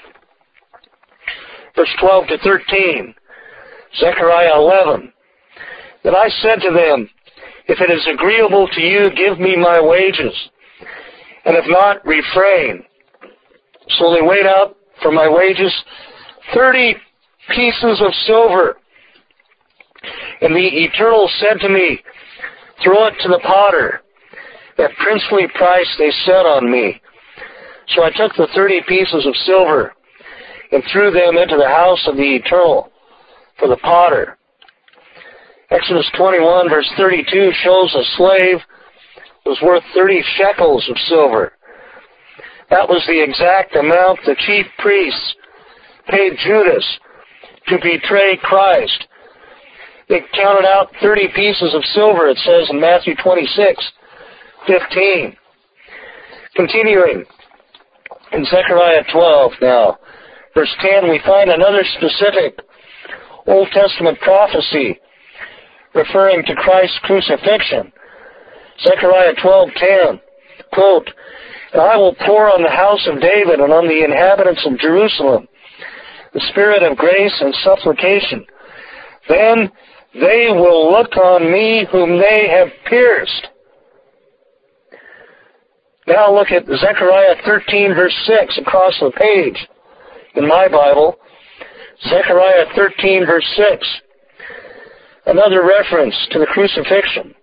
verse twelve to thirteen. Zechariah eleven. Then I said to them, If it is agreeable to you, give me my wages, and if not, refrain. So they weighed out for my wages thirty pieces of silver. And the Eternal said to me, Throw it to the potter. That princely price they set on me. So I took the thirty pieces of silver and threw them into the house of the Eternal for the potter. Exodus twenty-one, verse thirty-two shows a slave was worth thirty shekels of silver. That was the exact amount the chief priests paid Judas to betray Christ. They counted out thirty pieces of silver, it says in Matthew twenty-six, fifteen. Continuing in Zechariah twelve now, verse ten, we find another specific Old Testament prophecy referring to Christ's crucifixion. Zechariah twelve ten, quote, And I will pour on the house of David and on the inhabitants of Jerusalem the spirit of grace and supplication, Then they will look on me whom they have pierced. Now look at Zechariah thirteen, verse six, across the page in my Bible. Zechariah thirteen, verse six. Another reference to the crucifixion.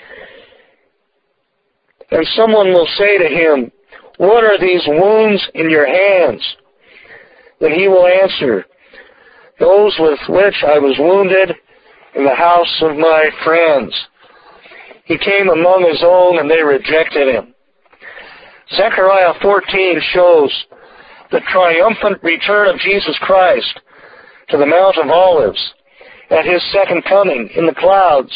And someone will say to him, "What are these wounds in your hands?" Then he will answer, "Those with which I was wounded in the house of my friends." He came among his own, and they rejected him. Zechariah fourteen shows the triumphant return of Jesus Christ to the Mount of Olives at his second coming in the clouds.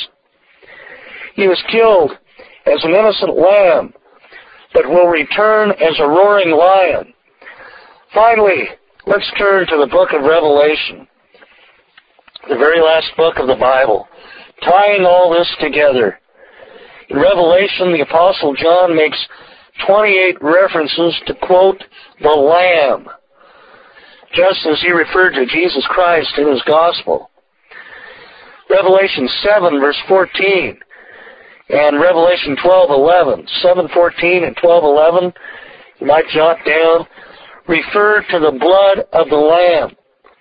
He was killed as an innocent lamb, but will return as a roaring lion. Finally, let's turn to the book of Revelation, the very last book of the Bible, tying all this together. In Revelation, the Apostle John makes twenty-eight references to, quote, the Lamb, just as he referred to Jesus Christ in his gospel. Revelation seven, verse fourteen, and Revelation twelve, eleven, seven, fourteen, and twelve, eleven, you might jot down, refer to the blood of the Lamb.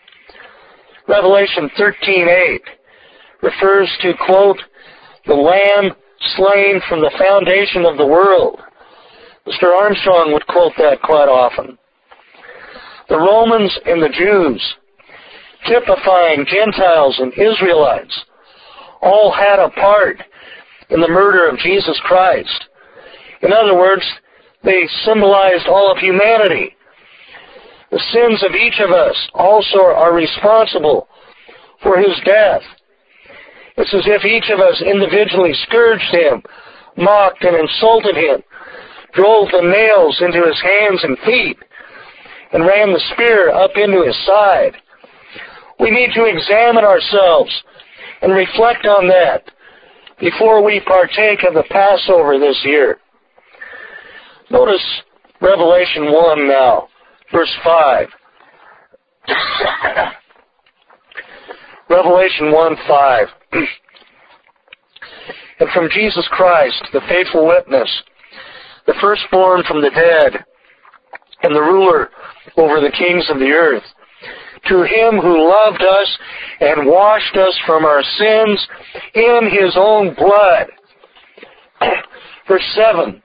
Revelation thirteen, eight refers to, quote, the Lamb slain from the foundation of the world. Mister Armstrong would quote that quite often. The Romans and the Jews, typifying Gentiles and Israelites, all had a part in the murder of Jesus Christ. In other words, they symbolized all of humanity. The sins of each of us also are responsible for his death. It's as if each of us individually scourged him, mocked and insulted him, drove the nails into his hands and feet, and ran the spear up into his side. We need to examine ourselves and reflect on that before we partake of the Passover this year. Notice Revelation one now, verse five. Revelation one, five. And from Jesus Christ, the faithful witness, the firstborn from the dead, and the ruler over the kings of the earth, to him who loved us and washed us from our sins in his own blood. Verse seven.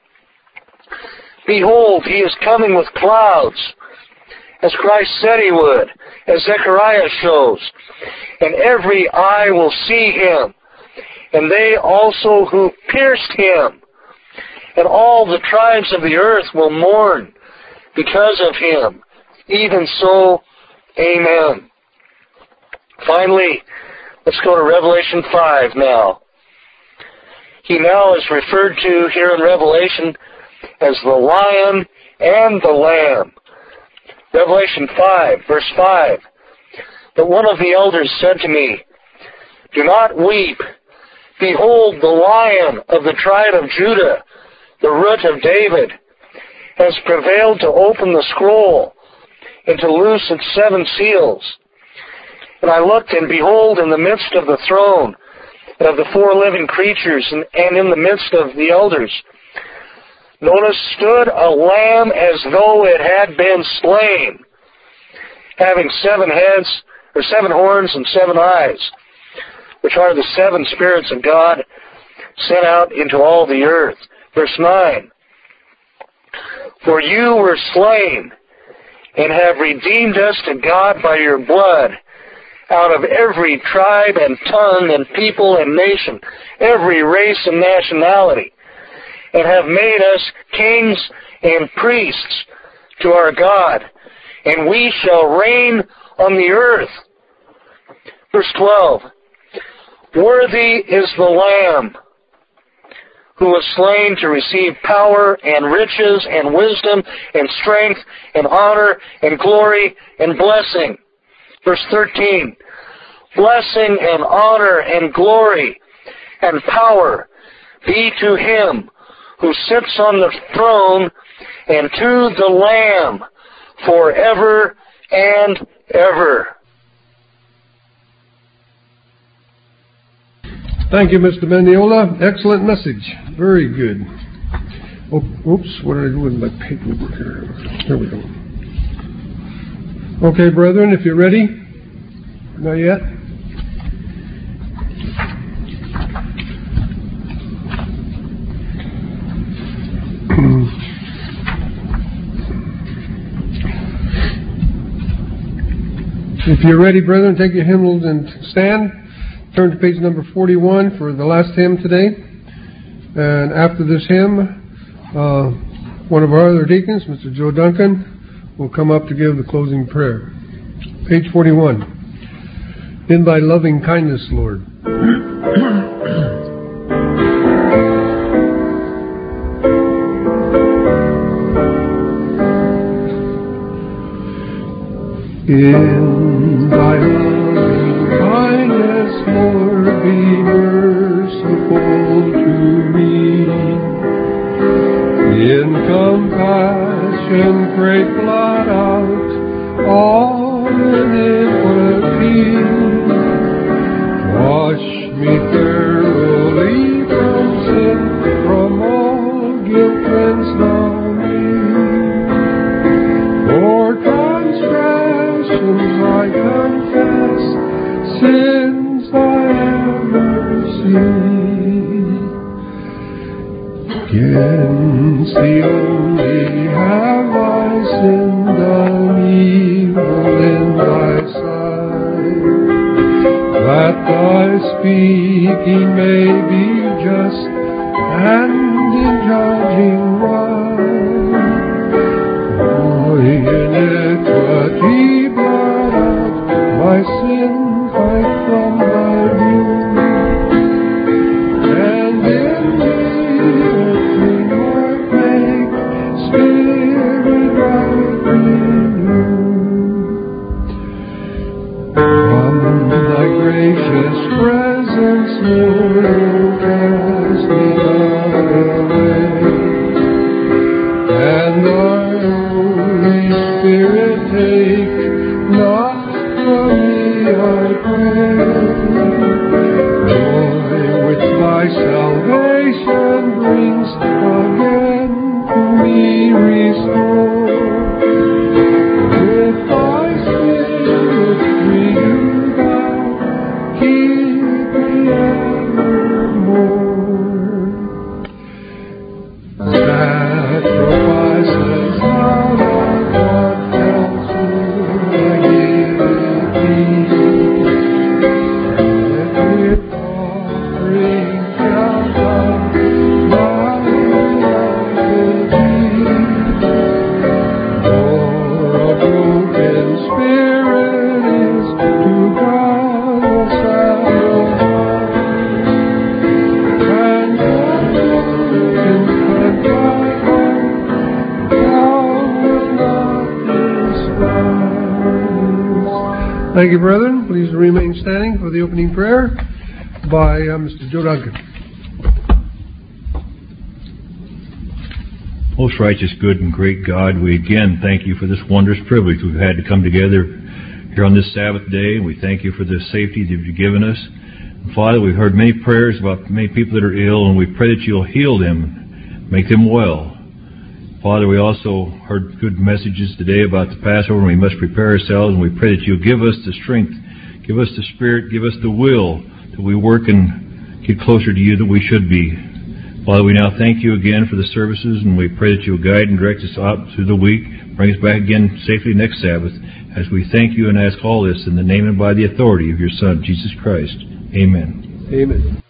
Behold, he is coming with clouds, as Christ said he would, as Zechariah shows, and every eye will see him, and they also who pierced him, and all the tribes of the earth will mourn because of him. Even so, amen. Finally, let's go to Revelation five now. He now is referred to here in Revelation as the Lion and the Lamb. Revelation five, verse five. But one of the elders said to me, "Do not weep. Behold, the Lion of the tribe of Judah, the Root of David, has prevailed to open the scroll and to loose its seven seals." And I looked, and behold, in the midst of the throne and of the four living creatures, and, and in the midst of the elders, notice, stood a lamb as though it had been slain, having seven heads, or seven horns and seven eyes, which are the seven spirits of God sent out into all the earth. Verse nine. For you were slain, and have redeemed us to God by your blood, out of every tribe and tongue and people and nation, every race and nationality, and have made us kings and priests to our God, and we shall reign on the earth. Verse twelve. Worthy is the Lamb who was slain to receive power and riches and wisdom and strength and honor and glory and blessing. Verse thirteen. Blessing and honor and glory and power be to him who sits on the throne and to the Lamb forever and ever. Thank you, Mister Mendiola. Excellent message. Very good. Oh, oops, what did I do with my paperwork here? Here we go. Okay, brethren, if you're ready. Not yet? If you're ready, brethren, take your hymnals and stand. Turn to page number forty-one for the last hymn today. And after this hymn, uh, one of our other deacons, Mister Joe Duncan, will come up to give the closing prayer. Page forty-one. In thy loving kindness, Lord. In thy loving kindness, Lord, be merciful to me. In compassion, great blot out all iniquity. Wash me thoroughly from sin, from all guilt cleanse thou me. For transgressions I confess, sins I ever see. Against thee only have I sinned, done evil in thy sight, that thy speaking may be just, and in judging right. My iniquity blot out, my sin hide from thy view, and in me a clean heart make, spirit right renew. From thy gracious presence, Lord, cast me not away, and thy Holy Spirit take not from me, I pray. Joy which thy salvation brings, again to me restore. With thy Spirit renew thou, keep me evermore. Sacrifices thou art not counsel, I give thee. And with offering shall thou my life be. For a broken spirit is to God a sacrifice, and God in contrite heart thou wilt not despise. Thank you, brethren. Please remain standing for the opening prayer by uh, Mister Joe Duncan. Most righteous, good, and great God, we again thank you for this wondrous privilege we've had to come together here on this Sabbath day. We thank you for the safety that you've given us. And Father, we've heard many prayers about many people that are ill, and we pray that you'll heal them, make them well. Father, we also heard good messages today about the Passover, and we must prepare ourselves, and we pray that you'll give us the strength, give us the spirit, give us the will, that we work and get closer to you that we should be. Father, we now thank you again for the services, and we pray that you'll guide and direct us out through the week, bring us back again safely next Sabbath, as we thank you and ask all this in the name and by the authority of your Son, Jesus Christ. Amen. Amen.